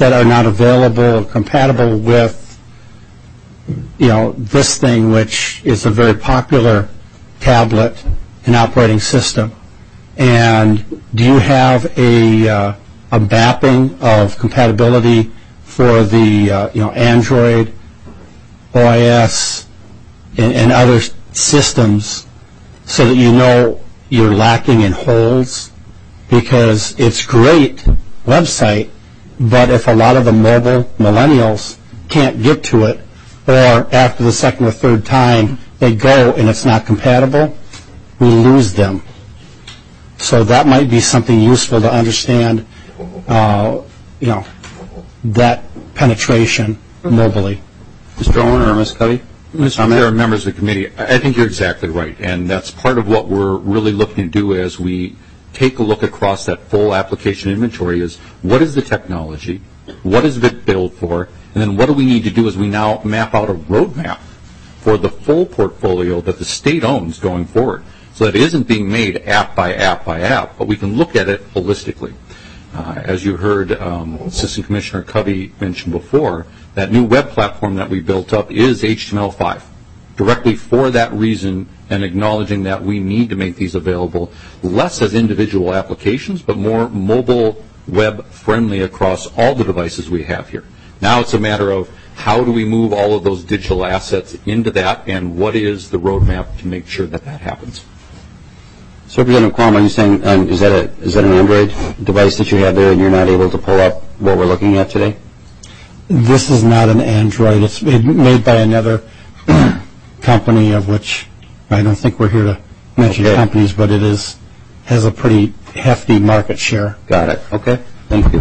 that are not available or compatible with, you know, this thing, which is a very popular tablet and operating system. And do you have a, uh, a mapping of compatibility for the, uh, you know, Android, O I S, and, and other systems so that you know you're lacking in holes? Because it's great website, but if a lot of the mobile millennials can't get to it, or after the second or third time they go and it's not compatible, we lose them. So that might be something useful to understand, uh, you know, that penetration mobily. Mister Owen or Miz Covey? Mister Chair, members of the committee, I think you're exactly right, and that's part of what we're really looking to do as we take a look across that full application inventory is what is the technology, what is it built for, and then what do we need to do as we now map out a roadmap for the full portfolio that the state owns going forward. So that it isn't being made app by app by app, but we can look at it holistically. Uh, as you heard um, Assistant Commissioner Covey mention before, that new web platform that we built up is H T M L five, directly for that reason and acknowledging that we need to make these available less as individual applications, but more mobile web friendly across all the devices we have here. Now it's a matter of how do we move all of those digital assets into that, and what is the roadmap to make sure that that happens. So, Representative Quam, are you saying, um, is that a is that an Android device that you have there and you're not able to pull up what we're looking at today? This is not an Android. It's made by another company, of which I don't think we're here to mention okay. companies, but it is has a pretty hefty market share. Got it. Okay. Thank you.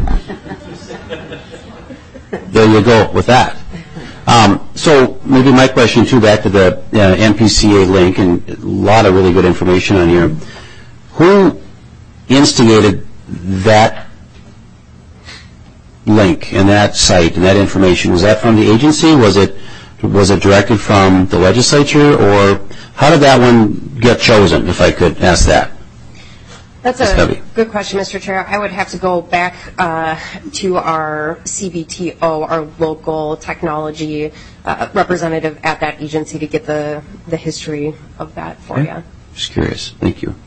There you go with that. Um, so maybe my question, too, back to the uh, N P C A link, and a lot of really good information on here. Who instigated that link and that site and that information? Was that from the agency? Was it was it directed from the legislature? Or how did that one get chosen, if I could ask that? That's a good question, Mister Chair. I would have to go back uh, to our C B T O, our local technology uh, representative at that agency, to get the, the history of that for okay. you. Just curious. Thank you.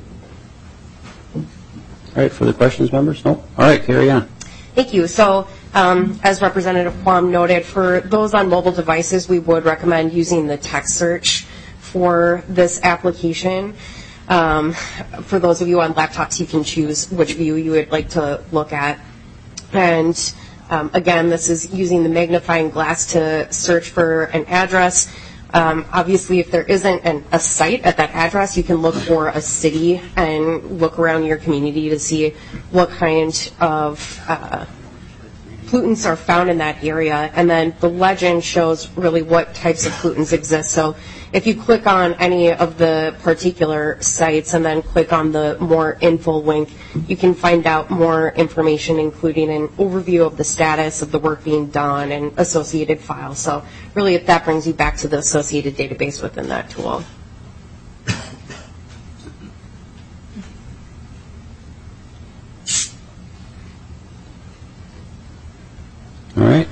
All right, further questions, members? No? All right, carry on. Thank you. So, um, as Representative Quam noted, for those on mobile devices, we would recommend using the text search for this application. Um, for those of you on laptops, you can choose which view you would like to look at. And um, again, this is using the magnifying glass to search for an address. Um, obviously, if there isn't an, a site at that address, you can look for a city and look around your community to see what kind of uh, pollutants are found in that area. And then the legend shows really what types of pollutants exist. So if you click on any of the particular sites and then click on the more info link, you can find out more information, including an overview of the status of the work being done and associated files. So really, if that brings you back to the associated database within that tool. All right.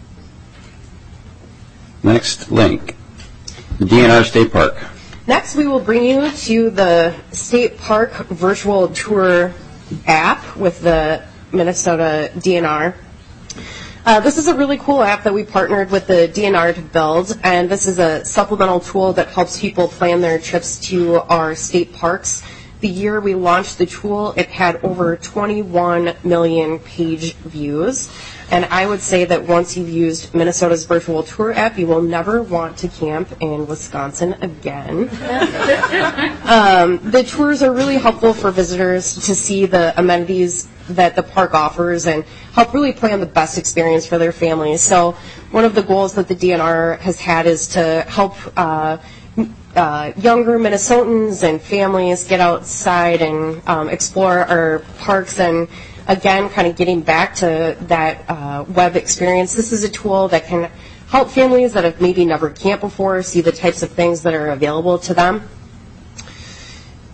Next link. The D N R State Park. Next, we will bring you to the State Park virtual tour app with the Minnesota D N R. Uh, this is a really cool app that we partnered with the D N R to build, and this is a supplemental tool that helps people plan their trips to our state parks. The year we launched the tool, it had over twenty-one million page views. And I would say that once you've used Minnesota's virtual tour app, you will never want to camp in Wisconsin again. um, the tours are really helpful for visitors to see the amenities that the park offers and help really plan the best experience for their families. So one of the goals that the D N R has had is to help uh, uh, younger Minnesotans and families get outside and um, explore our parks. And again, kind of getting back to that uh, web experience, this is a tool that can help families that have maybe never camped before see the types of things that are available to them.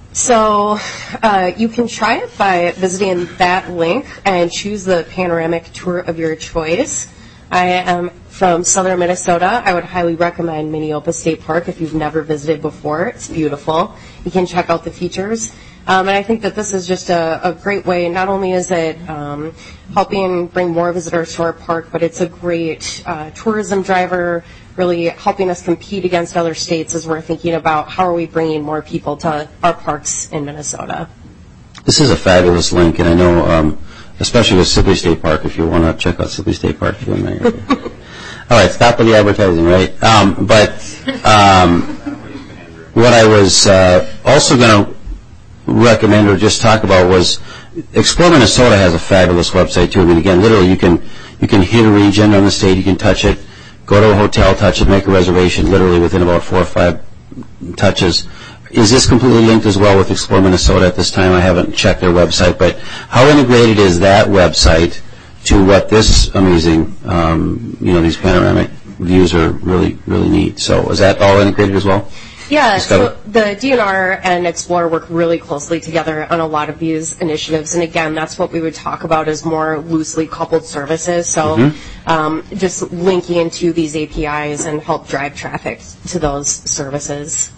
So uh, you can try it by visiting that link and choose the panoramic tour of your choice. I am from southern Minnesota. I would highly recommend Minneopa State Park if you've never visited before. It's beautiful. You can check out the features. Um, and I think that this is just a, a great way. Not only is it um, helping bring more visitors to our park, but it's a great uh, tourism driver, really helping us compete against other states as we're thinking about how are we bringing more people to our parks in Minnesota. This is a fabulous link, and I know, um, especially with Sibley State Park, if you want to check out Sibley State Park, if you're in there. All right, stop with the advertising, right? Um, but um, what I was uh, also going to recommend or just talk about was Explore Minnesota has a fabulous website too. I mean, again, literally you can you can hit a region on the state, you can touch it, go to a hotel, touch it, make a reservation literally within about four or five touches. Is this completely linked as well with Explore Minnesota at this time? I haven't checked their website, but how integrated is that website to what this amazing, um, you know, these panoramic views are really, really neat. So is that all integrated as well? Yeah, so the D N R and Explore work really closely together on a lot of these initiatives. And again, that's what we would talk about as more loosely coupled services. So mm-hmm. um, just linking into these A P Is and help drive traffic to those services.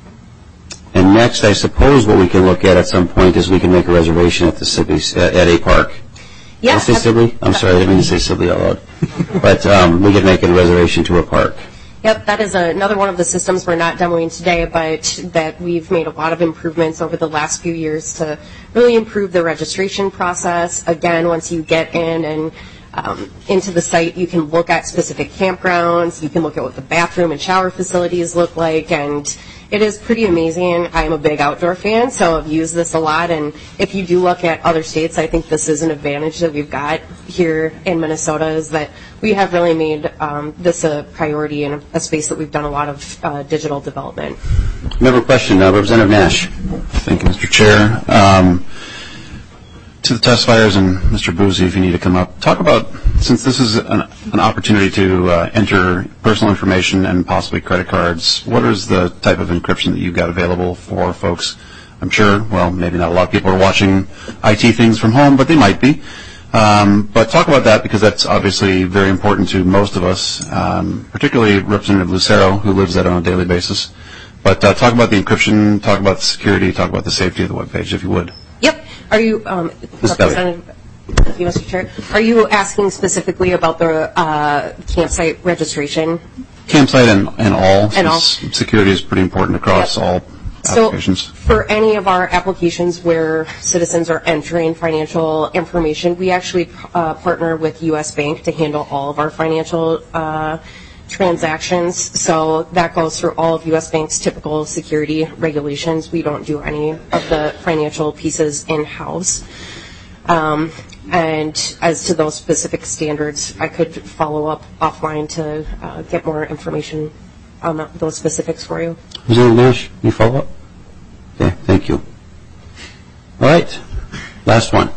And next, I suppose what we can look at at some point is we can make a reservation at the Sibley, at a park. Yeah. Did I say Sibley? I'm sorry, I didn't mean to say Sibley out loud. But um, we could make a reservation to a park. Yep, that is another one of the systems we're not demoing today, but that we've made a lot of improvements over the last few years to really improve the registration process. Again, once you get in and um, into the site, you can look at specific campgrounds, you can look at what the bathroom and shower facilities look like, and it is pretty amazing. I am a big outdoor fan, so I've used this a lot, and if you do look at other states, I think this is an advantage that we've got here in Minnesota, is that we have really made um, this a priority in a space that we've done a lot of uh, digital development. Member question, uh, Representative Nash. Thank you, Mister Chair. Um, to the testifiers and Mister Boozy, if you need to come up, talk about, since this is an, an opportunity to uh, enter personal information and possibly credit cards, what is the type of encryption that you've got available for folks? I'm sure, well, maybe not a lot of people are watching I T things from home, but they might be. Um, but talk about that, because that's obviously very important to most of us, um, particularly Representative Lucero, who lives that on a daily basis. But uh, talk about the encryption, talk about the security, talk about the safety of the webpage, if you would. Yep. Are you, um, Representative, thank you, Mister Chair, are you asking specifically about the uh, campsite registration? Campsite and, and all. And all. Security is pretty important across yep. all applications. So for any of our applications where citizens are entering financial information, we actually uh, partner with U S Bank to handle all of our financial uh, transactions. So that goes through all of U S Bank's typical security regulations. We don't do any of the financial pieces in-house. Um, and as to those specific standards, I could follow up offline to uh, get more information on those specifics for you. Representative Nash, can you follow up? Okay, thank you. All right, last one.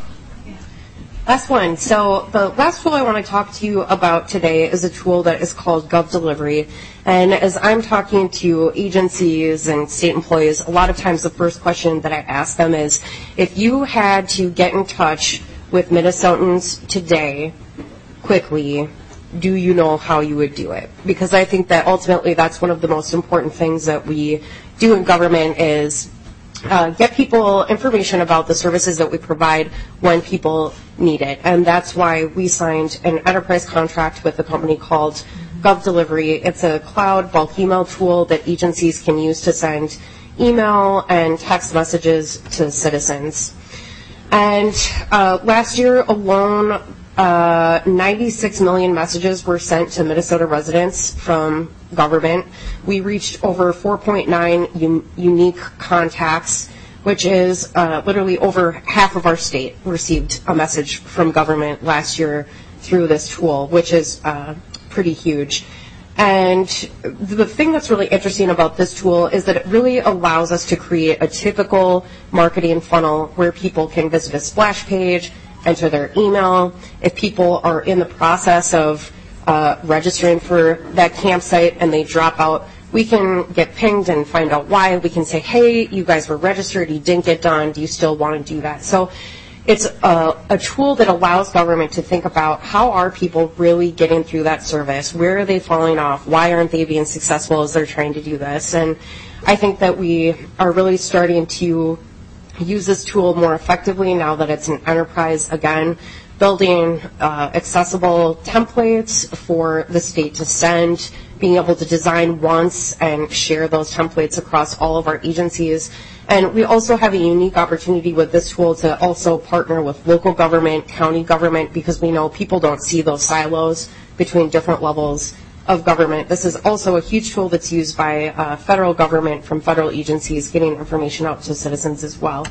Last one. So the last tool I want to talk to you about today is a tool that is called GovDelivery. And as I'm talking to agencies and state employees, a lot of times the first question that I ask them is, if you had to get in touch with Minnesotans today quickly, do you know how you would do it? Because I think that ultimately that's one of the most important things that we do in government is uh, get people information about the services that we provide when people need it. And that's why we signed an enterprise contract with a company called GovDelivery. It's a cloud bulk email tool that agencies can use to send email and text messages to citizens. And uh, last year alone, Uh, ninety-six million messages were sent to Minnesota residents from government. We reached over four point nine un- unique contacts, which is uh, literally over half of our state received a message from government last year through this tool, which is uh, pretty huge. And the thing that's really interesting about this tool is that it really allows us to create a typical marketing funnel where people can visit a splash page, enter their email. If people are in the process of uh, registering for that campsite and they drop out we can get pinged and find out why. We can say, hey, you guys were registered, you didn't get done, do you still want to do that? So it's a, a tool that allows government to think about how are people really getting through that service? Where are they falling off? Why aren't they being successful as they're trying to do this? And I think that we are really starting to use this tool more effectively now that it's an enterprise. Again, building uh, accessible templates for the state to send, being able to design once and share those templates across all of our agencies. And we also have a unique opportunity with this tool to also partner with local government, county government, because we know people don't see those silos between different levels of government. This is also a huge tool that's used by uh, federal government from federal agencies getting information out to citizens as well.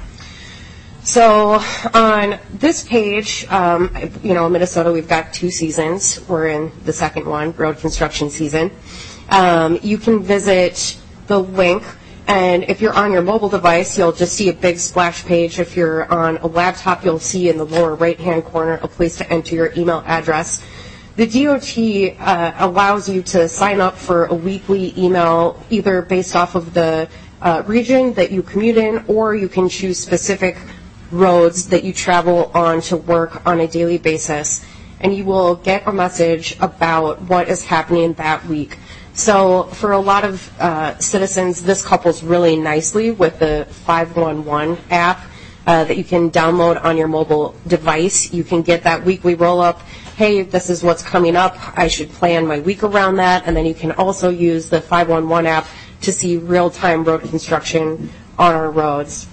So on this page, um, you know, in Minnesota, we've got two seasons. We're in the second one, road construction season. Um, you can visit the link, and if you're on your mobile device, you'll just see a big splash page. If you're on a laptop, you'll see in the lower right-hand corner a place to enter your email address. The D O T uh, allows you to sign up for a weekly email, either based off of the uh, region that you commute in, or you can choose specific roads that you travel on to work on a daily basis, and you will get a message about what is happening that week. So for a lot of uh, citizens, this couples really nicely with the five one one app uh, that you can download on your mobile device. You can get that weekly roll-up. Hey, this is what's coming up. I should plan my week around that. And then you can also use the five one one app to see real-time road construction on our roads.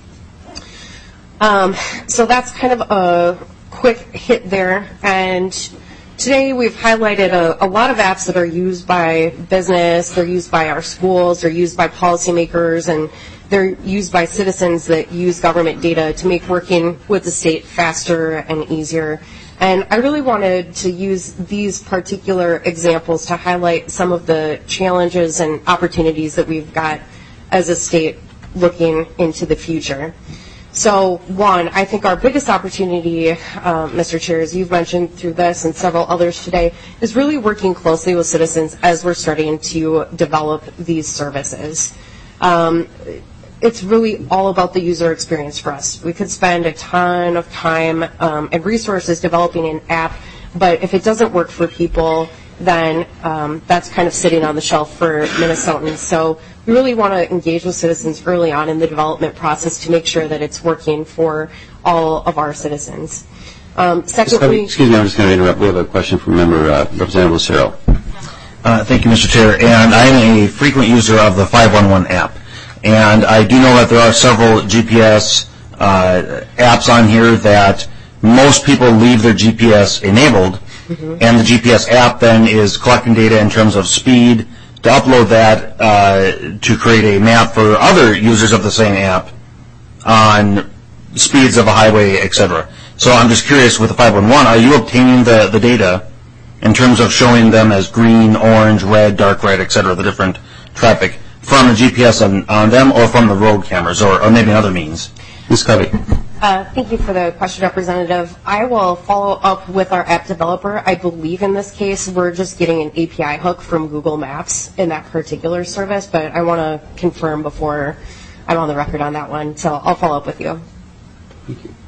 Um, so that's kind of a quick hit there. And today we've highlighted a, a lot of apps that are used by business, they're used by our schools, they're used by policymakers, and they're used by citizens that use government data to make working with the state faster and easier. And I really wanted to use these particular examples to highlight some of the challenges and opportunities that we've got as a state looking into the future. So, one, I think our biggest opportunity, um, Mister Chair, as you've mentioned through this and several others today, is really working closely with citizens as we're starting to develop these services. Um, it's really all about the user experience for us. We could spend a ton of time um, and resources developing an app, but if it doesn't work for people, then um, that's kind of sitting on the shelf for Minnesotans. So we really want to engage with citizens early on in the development process to make sure that it's working for all of our citizens. Um, secondly, excuse me, I'm just going to interrupt. We have a question from member uh, Representative Lucero. Uh, thank you, Mister Chair. And I'm a frequent user of the five one one app. And I do know that there are several G P S uh, apps on here that most people leave their G P S enabled, mm-hmm. and the G P S app then is collecting data in terms of speed to upload that uh, to create a map for other users of the same app on speeds of a highway, et cetera. So I'm just curious, with the five one one, are you obtaining the, the data in terms of showing them as green, orange, red, dark red, et cetera, the different traffic, from the G P S on, on them or from the road cameras or, or maybe other means? Miz Covey. Uh, thank you for the question, Representative. I will follow up with our app developer. I believe in this case we're just getting an A P I hook from Google Maps in that particular service, but I want to confirm before I'm on the record on that one, so I'll follow up with you. Thank you.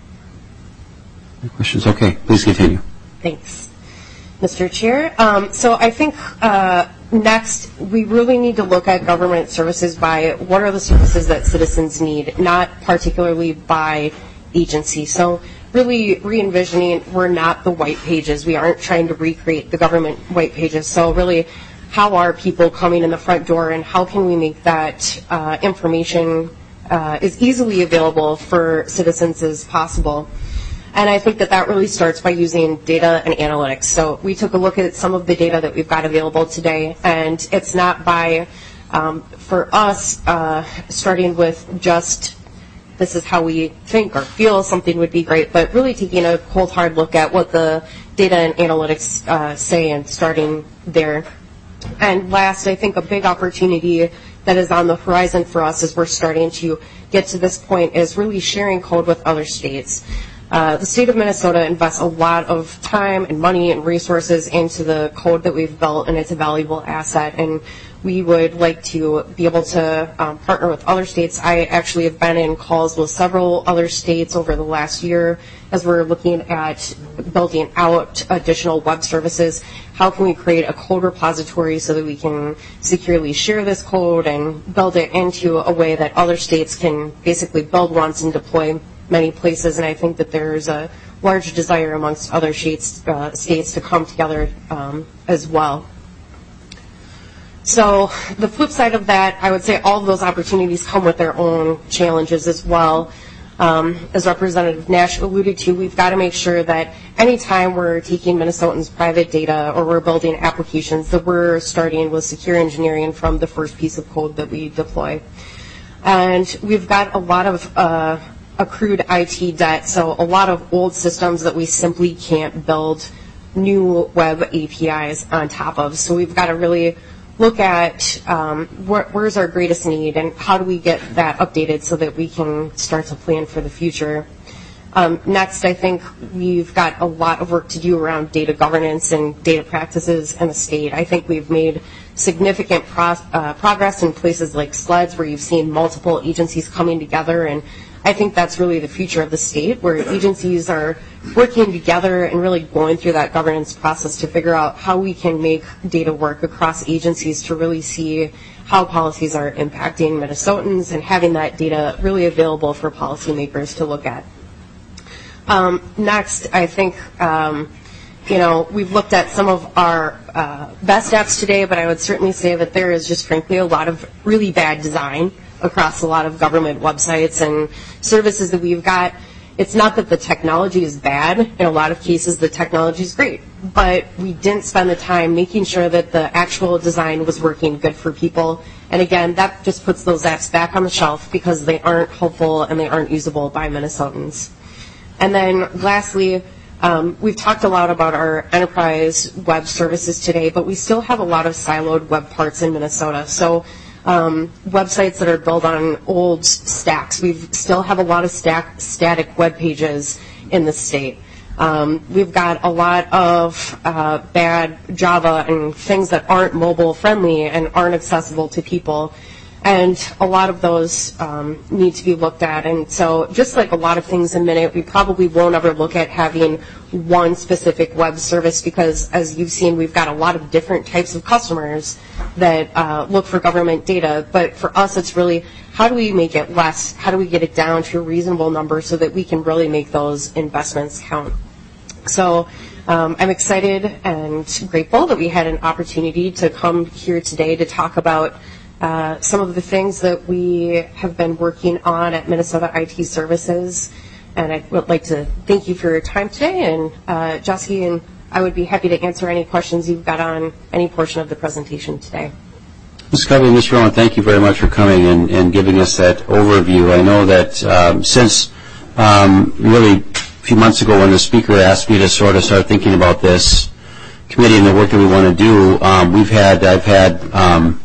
Any questions? Okay, please continue. Thanks, Mister Chair. Um, so I think uh, next we really need to look at government services by what are the services that citizens need, not particularly by agency. So really re-envisioning, we're not the white pages. We aren't trying to recreate the government white pages. So really, how are people coming in the front door, and how can we make that uh, information uh, as easily available for citizens as possible? And I think that that really starts by using data and analytics. So we took a look at some of the data that we've got available today, and it's not by, um, for us, uh, starting with just this is how we think or feel something would be great, but really taking a cold, hard look at what the data and analytics uh, say and starting there. And last, I think a big opportunity that is on the horizon for us as we're starting to get to this point is really sharing code with other states. Uh, the state of Minnesota invests a lot of time and money and resources into the code that we've built, and it's a valuable asset. And we would like to be able to um, partner with other states. I actually have been in calls with several other states over the last year as we're looking at building out additional web services. How can we create a code repository so that we can securely share this code and build it into a way that other states can basically build once and deploy many places? And I think that there's a large desire amongst other states, uh, states to come together um, as well. So the flip side of that, I would say all of those opportunities come with their own challenges as well. Um, as Representative Nash alluded to, we've got to make sure that anytime we're taking Minnesotans' private data or we're building applications, that we're starting with secure engineering from the first piece of code that we deploy. And we've got a lot of uh, accrued I T debt, so a lot of old systems that we simply can't build new web A P Is on top of. So we've got to really look at um, where, where's our greatest need and how do we get that updated so that we can start to plan for the future. Um, next, I think we've got a lot of work to do around data governance and data practices in the state. I think we've made significant pro- uh, progress in places like SLEDS where you've seen multiple agencies coming together, and I think that's really the future of the state, where agencies are working together and really going through that governance process to figure out how we can make data work across agencies to really see how policies are impacting Minnesotans and having that data really available for policymakers to look at. Um, next, I think, um, you know, we've looked at some of our uh, best apps today, but I would certainly say that there is just frankly a lot of really bad design across a lot of government websites and services that we've got. It's not that the technology is bad. In a lot of cases, the technology is great, but we didn't spend the time making sure that the actual design was working good for people. And again, that just puts those apps back on the shelf because they aren't helpful and they aren't usable by Minnesotans. And then lastly, um, we've talked a lot about our enterprise web services today, but we still have a lot of siloed web parts in Minnesota. So Um, websites that are built on old stacks. We still have a lot of stack, static web pages in the state. Um, we've got a lot of uh, bad Java and things that aren't mobile friendly and aren't accessible to people. And a lot of those um, need to be looked at. And so just like a lot of things in Minute, we probably won't ever look at having one specific web service because, as you've seen, we've got a lot of different types of customers that uh, look for government data. But for us, it's really how do we make it less? How do we get it down to a reasonable number so that we can really make those investments count? So um, I'm excited and grateful that we had an opportunity to come here today to talk about Uh, some of the things that we have been working on at Minnesota I T Services. And I would like to thank you for your time today. And uh, Jesse and I would be happy to answer any questions you've got on any portion of the presentation today. Miz Covey and Miz Rowan, thank you very much for coming and, and giving us that overview. I know that um, since um, really a few months ago when the speaker asked me to sort of start thinking about this committee and the work that we want to do, um, we've had, I've had um,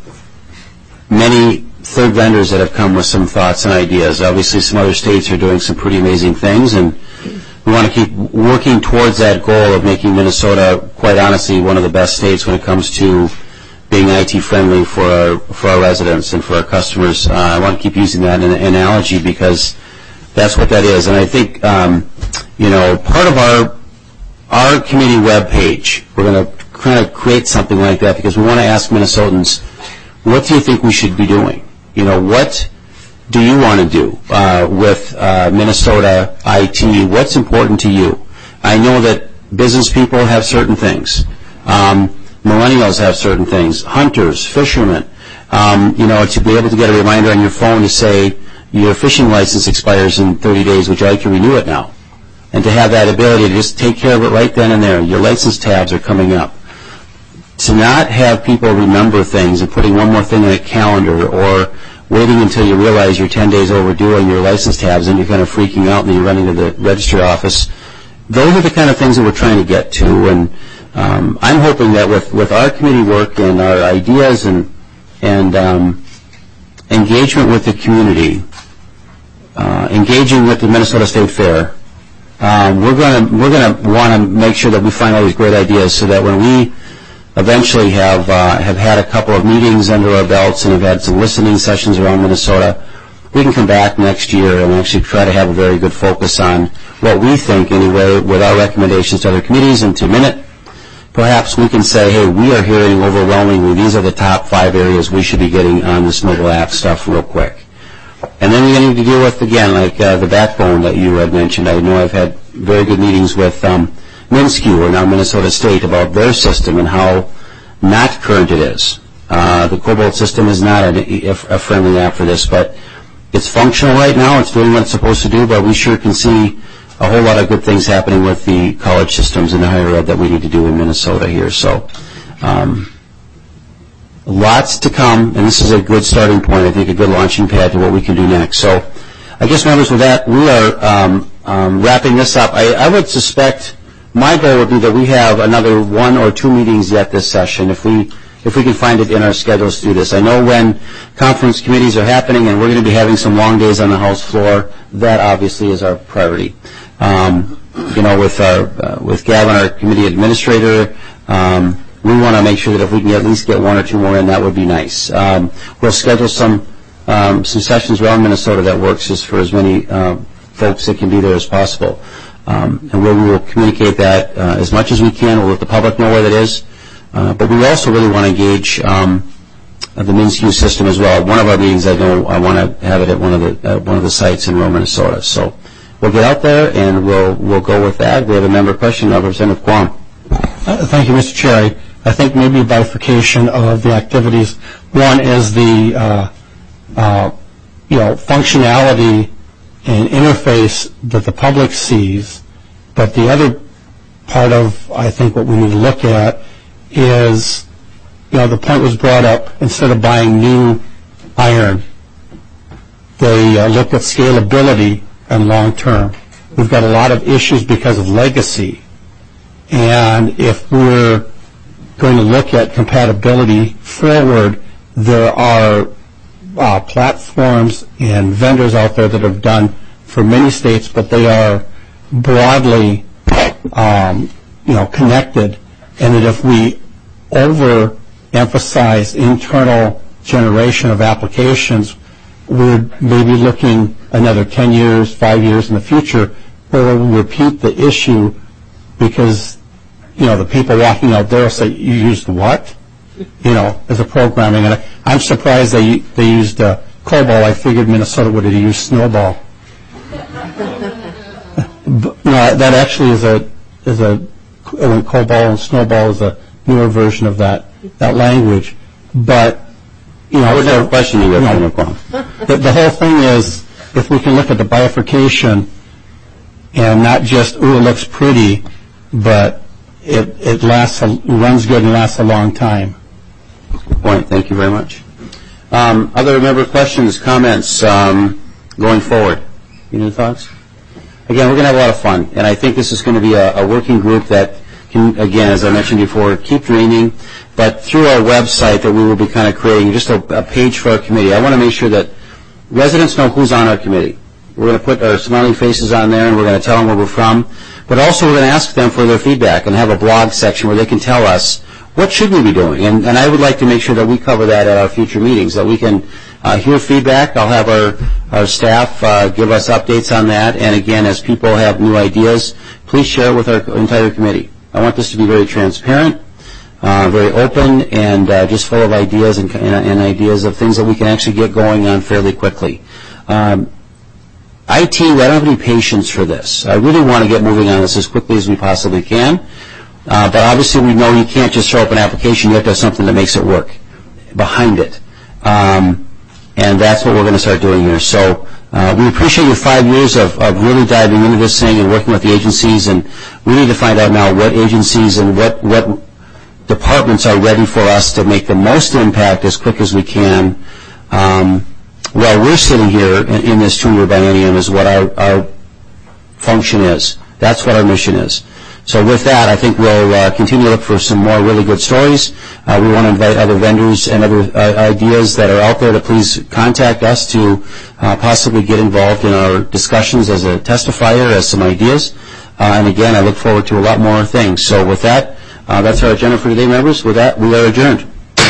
many third vendors that have come with some thoughts and ideas. Obviously, some other states are doing some pretty amazing things, and we want to keep working towards that goal of making Minnesota, quite honestly, one of the best states when it comes to being I T friendly for our, for our residents and for our customers. Uh, I want to keep using that in an analogy because that's what that is. And I think, um, you know, part of our our committee web page, we're going to kind of create something like that because we want to ask Minnesotans, what do you think we should be doing? You know, what do you want to do uh, with uh, Minnesota I T? What's important to you? I know that business people have certain things. Um, millennials have certain things. Hunters, fishermen. Um, you know, to be able to get a reminder on your phone to say your fishing license expires in thirty days, would you like to renew it now? And to have that ability to just take care of it right then and there. Your license tabs are coming up. To not have people remember things and putting one more thing in a calendar or waiting until you realize you're ten days overdue on your license tabs and you're kind of freaking out and then you're running to the registry office. Those are the kind of things that we're trying to get to. And um, I'm hoping that with, with our committee work and our ideas and, and um, engagement with the community, uh, engaging with the Minnesota State Fair, um, we're going to we're going to want to make sure that we find all these great ideas so that when we eventually have uh, have had a couple of meetings under our belts and have had some listening sessions around Minnesota, we can come back next year and actually try to have a very good focus on what we think anyway with our recommendations to other committees. And to minute, perhaps we can say, hey, we are hearing overwhelmingly these are the top five areas we should be getting on this mobile app stuff real quick. And then we need to deal with, again, like uh, the backbone that you had mentioned. I know I've had very good meetings with um, MnSCU, or now Minnesota State, about their system and how not current it is. Uh, the Cobalt system is not a, a friendly app for this, but it's functional right now. It's doing what it's supposed to do, but we sure can see a whole lot of good things happening with the college systems and the higher ed that we need to do in Minnesota here. So um, lots to come, and this is a good starting point, I think, a good launching pad to what we can do next. So I guess, members, with that, we are um, um, wrapping this up. I, I would suspect my goal would be that we have another one or two meetings yet this session, if we if we can find it in our schedules to do this. I know when conference committees are happening and we're going to be having some long days on the House floor, that obviously is our priority. Um, you know, with our uh, with Gavin, our committee administrator, um, we want to make sure that if we can at least get one or two more in, that would be nice. Um, we'll schedule some um, some sessions around Minnesota that works just for as many uh, folks that can be there as possible. Um, and we will communicate that uh, as much as we can. We'll let the public know where that is. Uh, but we also really want to engage um, the MnSCU system as well. At one of our meetings, I know I want to have it at one of the uh, one of the sites in Rome, Minnesota. So we'll get out there and we'll we'll go with that. We have a member question, Representative Quam. Uh, thank you, Mister Chair. I, I think maybe a bifurcation of the activities. One is the uh, uh, you know functionality and interface that the public sees, but the other part of I think what we need to look at is, you know, the point was brought up, instead of buying new iron, they uh, look at scalability and long term. We've got a lot of issues because of legacy, and if we're going to look at compatibility forward, there are uh, platforms and vendors out there that have done for many states, but they are broadly um, you know, connected, and that if we overemphasize internal generation of applications, we're maybe looking another ten years, five years in the future, where we repeat the issue because, you know, the people walking out there say, you used what? You know, as a programming. And I, I'm surprised they they used uh, COBOL. I figured Minnesota would have used Snowball. But, no, that actually is a, is a, when COBOL and Snowball is a newer version of that, that language. But, you know, I would have a question you, you know, the, the whole thing is, if we can look at the bifurcation and not just, ooh, it looks pretty, but it, it lasts, a, runs good and lasts a long time. Good point. Thank you very much. Um, other member questions, comments um, going forward? Any thoughts? Again, we're going to have a lot of fun, and I think this is going to be a, a working group that can, again, as I mentioned before, keep dreaming, but through our website that we will be kind of creating just a, a page for our committee. I want to make sure that residents know who's on our committee. We're going to put our smiling faces on there, and we're going to tell them where we're from, but also we're going to ask them for their feedback and have a blog section where they can tell us what should we be doing. And, and I would like to make sure that we cover that at our future meetings, that we can uh, hear feedback. I'll have our, our staff uh, give us updates on that. And again, as people have new ideas, please share it with our entire committee. I want this to be very transparent, uh, very open, and uh, just full of ideas and, and, and ideas of things that we can actually get going on fairly quickly. Um, I T, I don't have any patience for this. I really want to get moving on this as quickly as we possibly can. Uh, but obviously we know you can't just throw up an application. You have to have something that makes it work behind it. Um, and that's what we're going to start doing here. So uh, we appreciate your five years of, of really diving into this thing and working with the agencies. And we need to find out now what agencies and what, what departments are ready for us to make the most impact as quick as we can. Um, while we're sitting here in, in this two-year biennium is what our, our function is. That's what our mission is. So with that, I think we'll uh, continue to look for some more really good stories. Uh, we want to invite other vendors and other uh, ideas that are out there to please contact us to uh, possibly get involved in our discussions as a testifier, as some ideas. Uh, and again, I look forward to a lot more things. So with that, Uh, That's our agenda for today, members. With that, we are adjourned.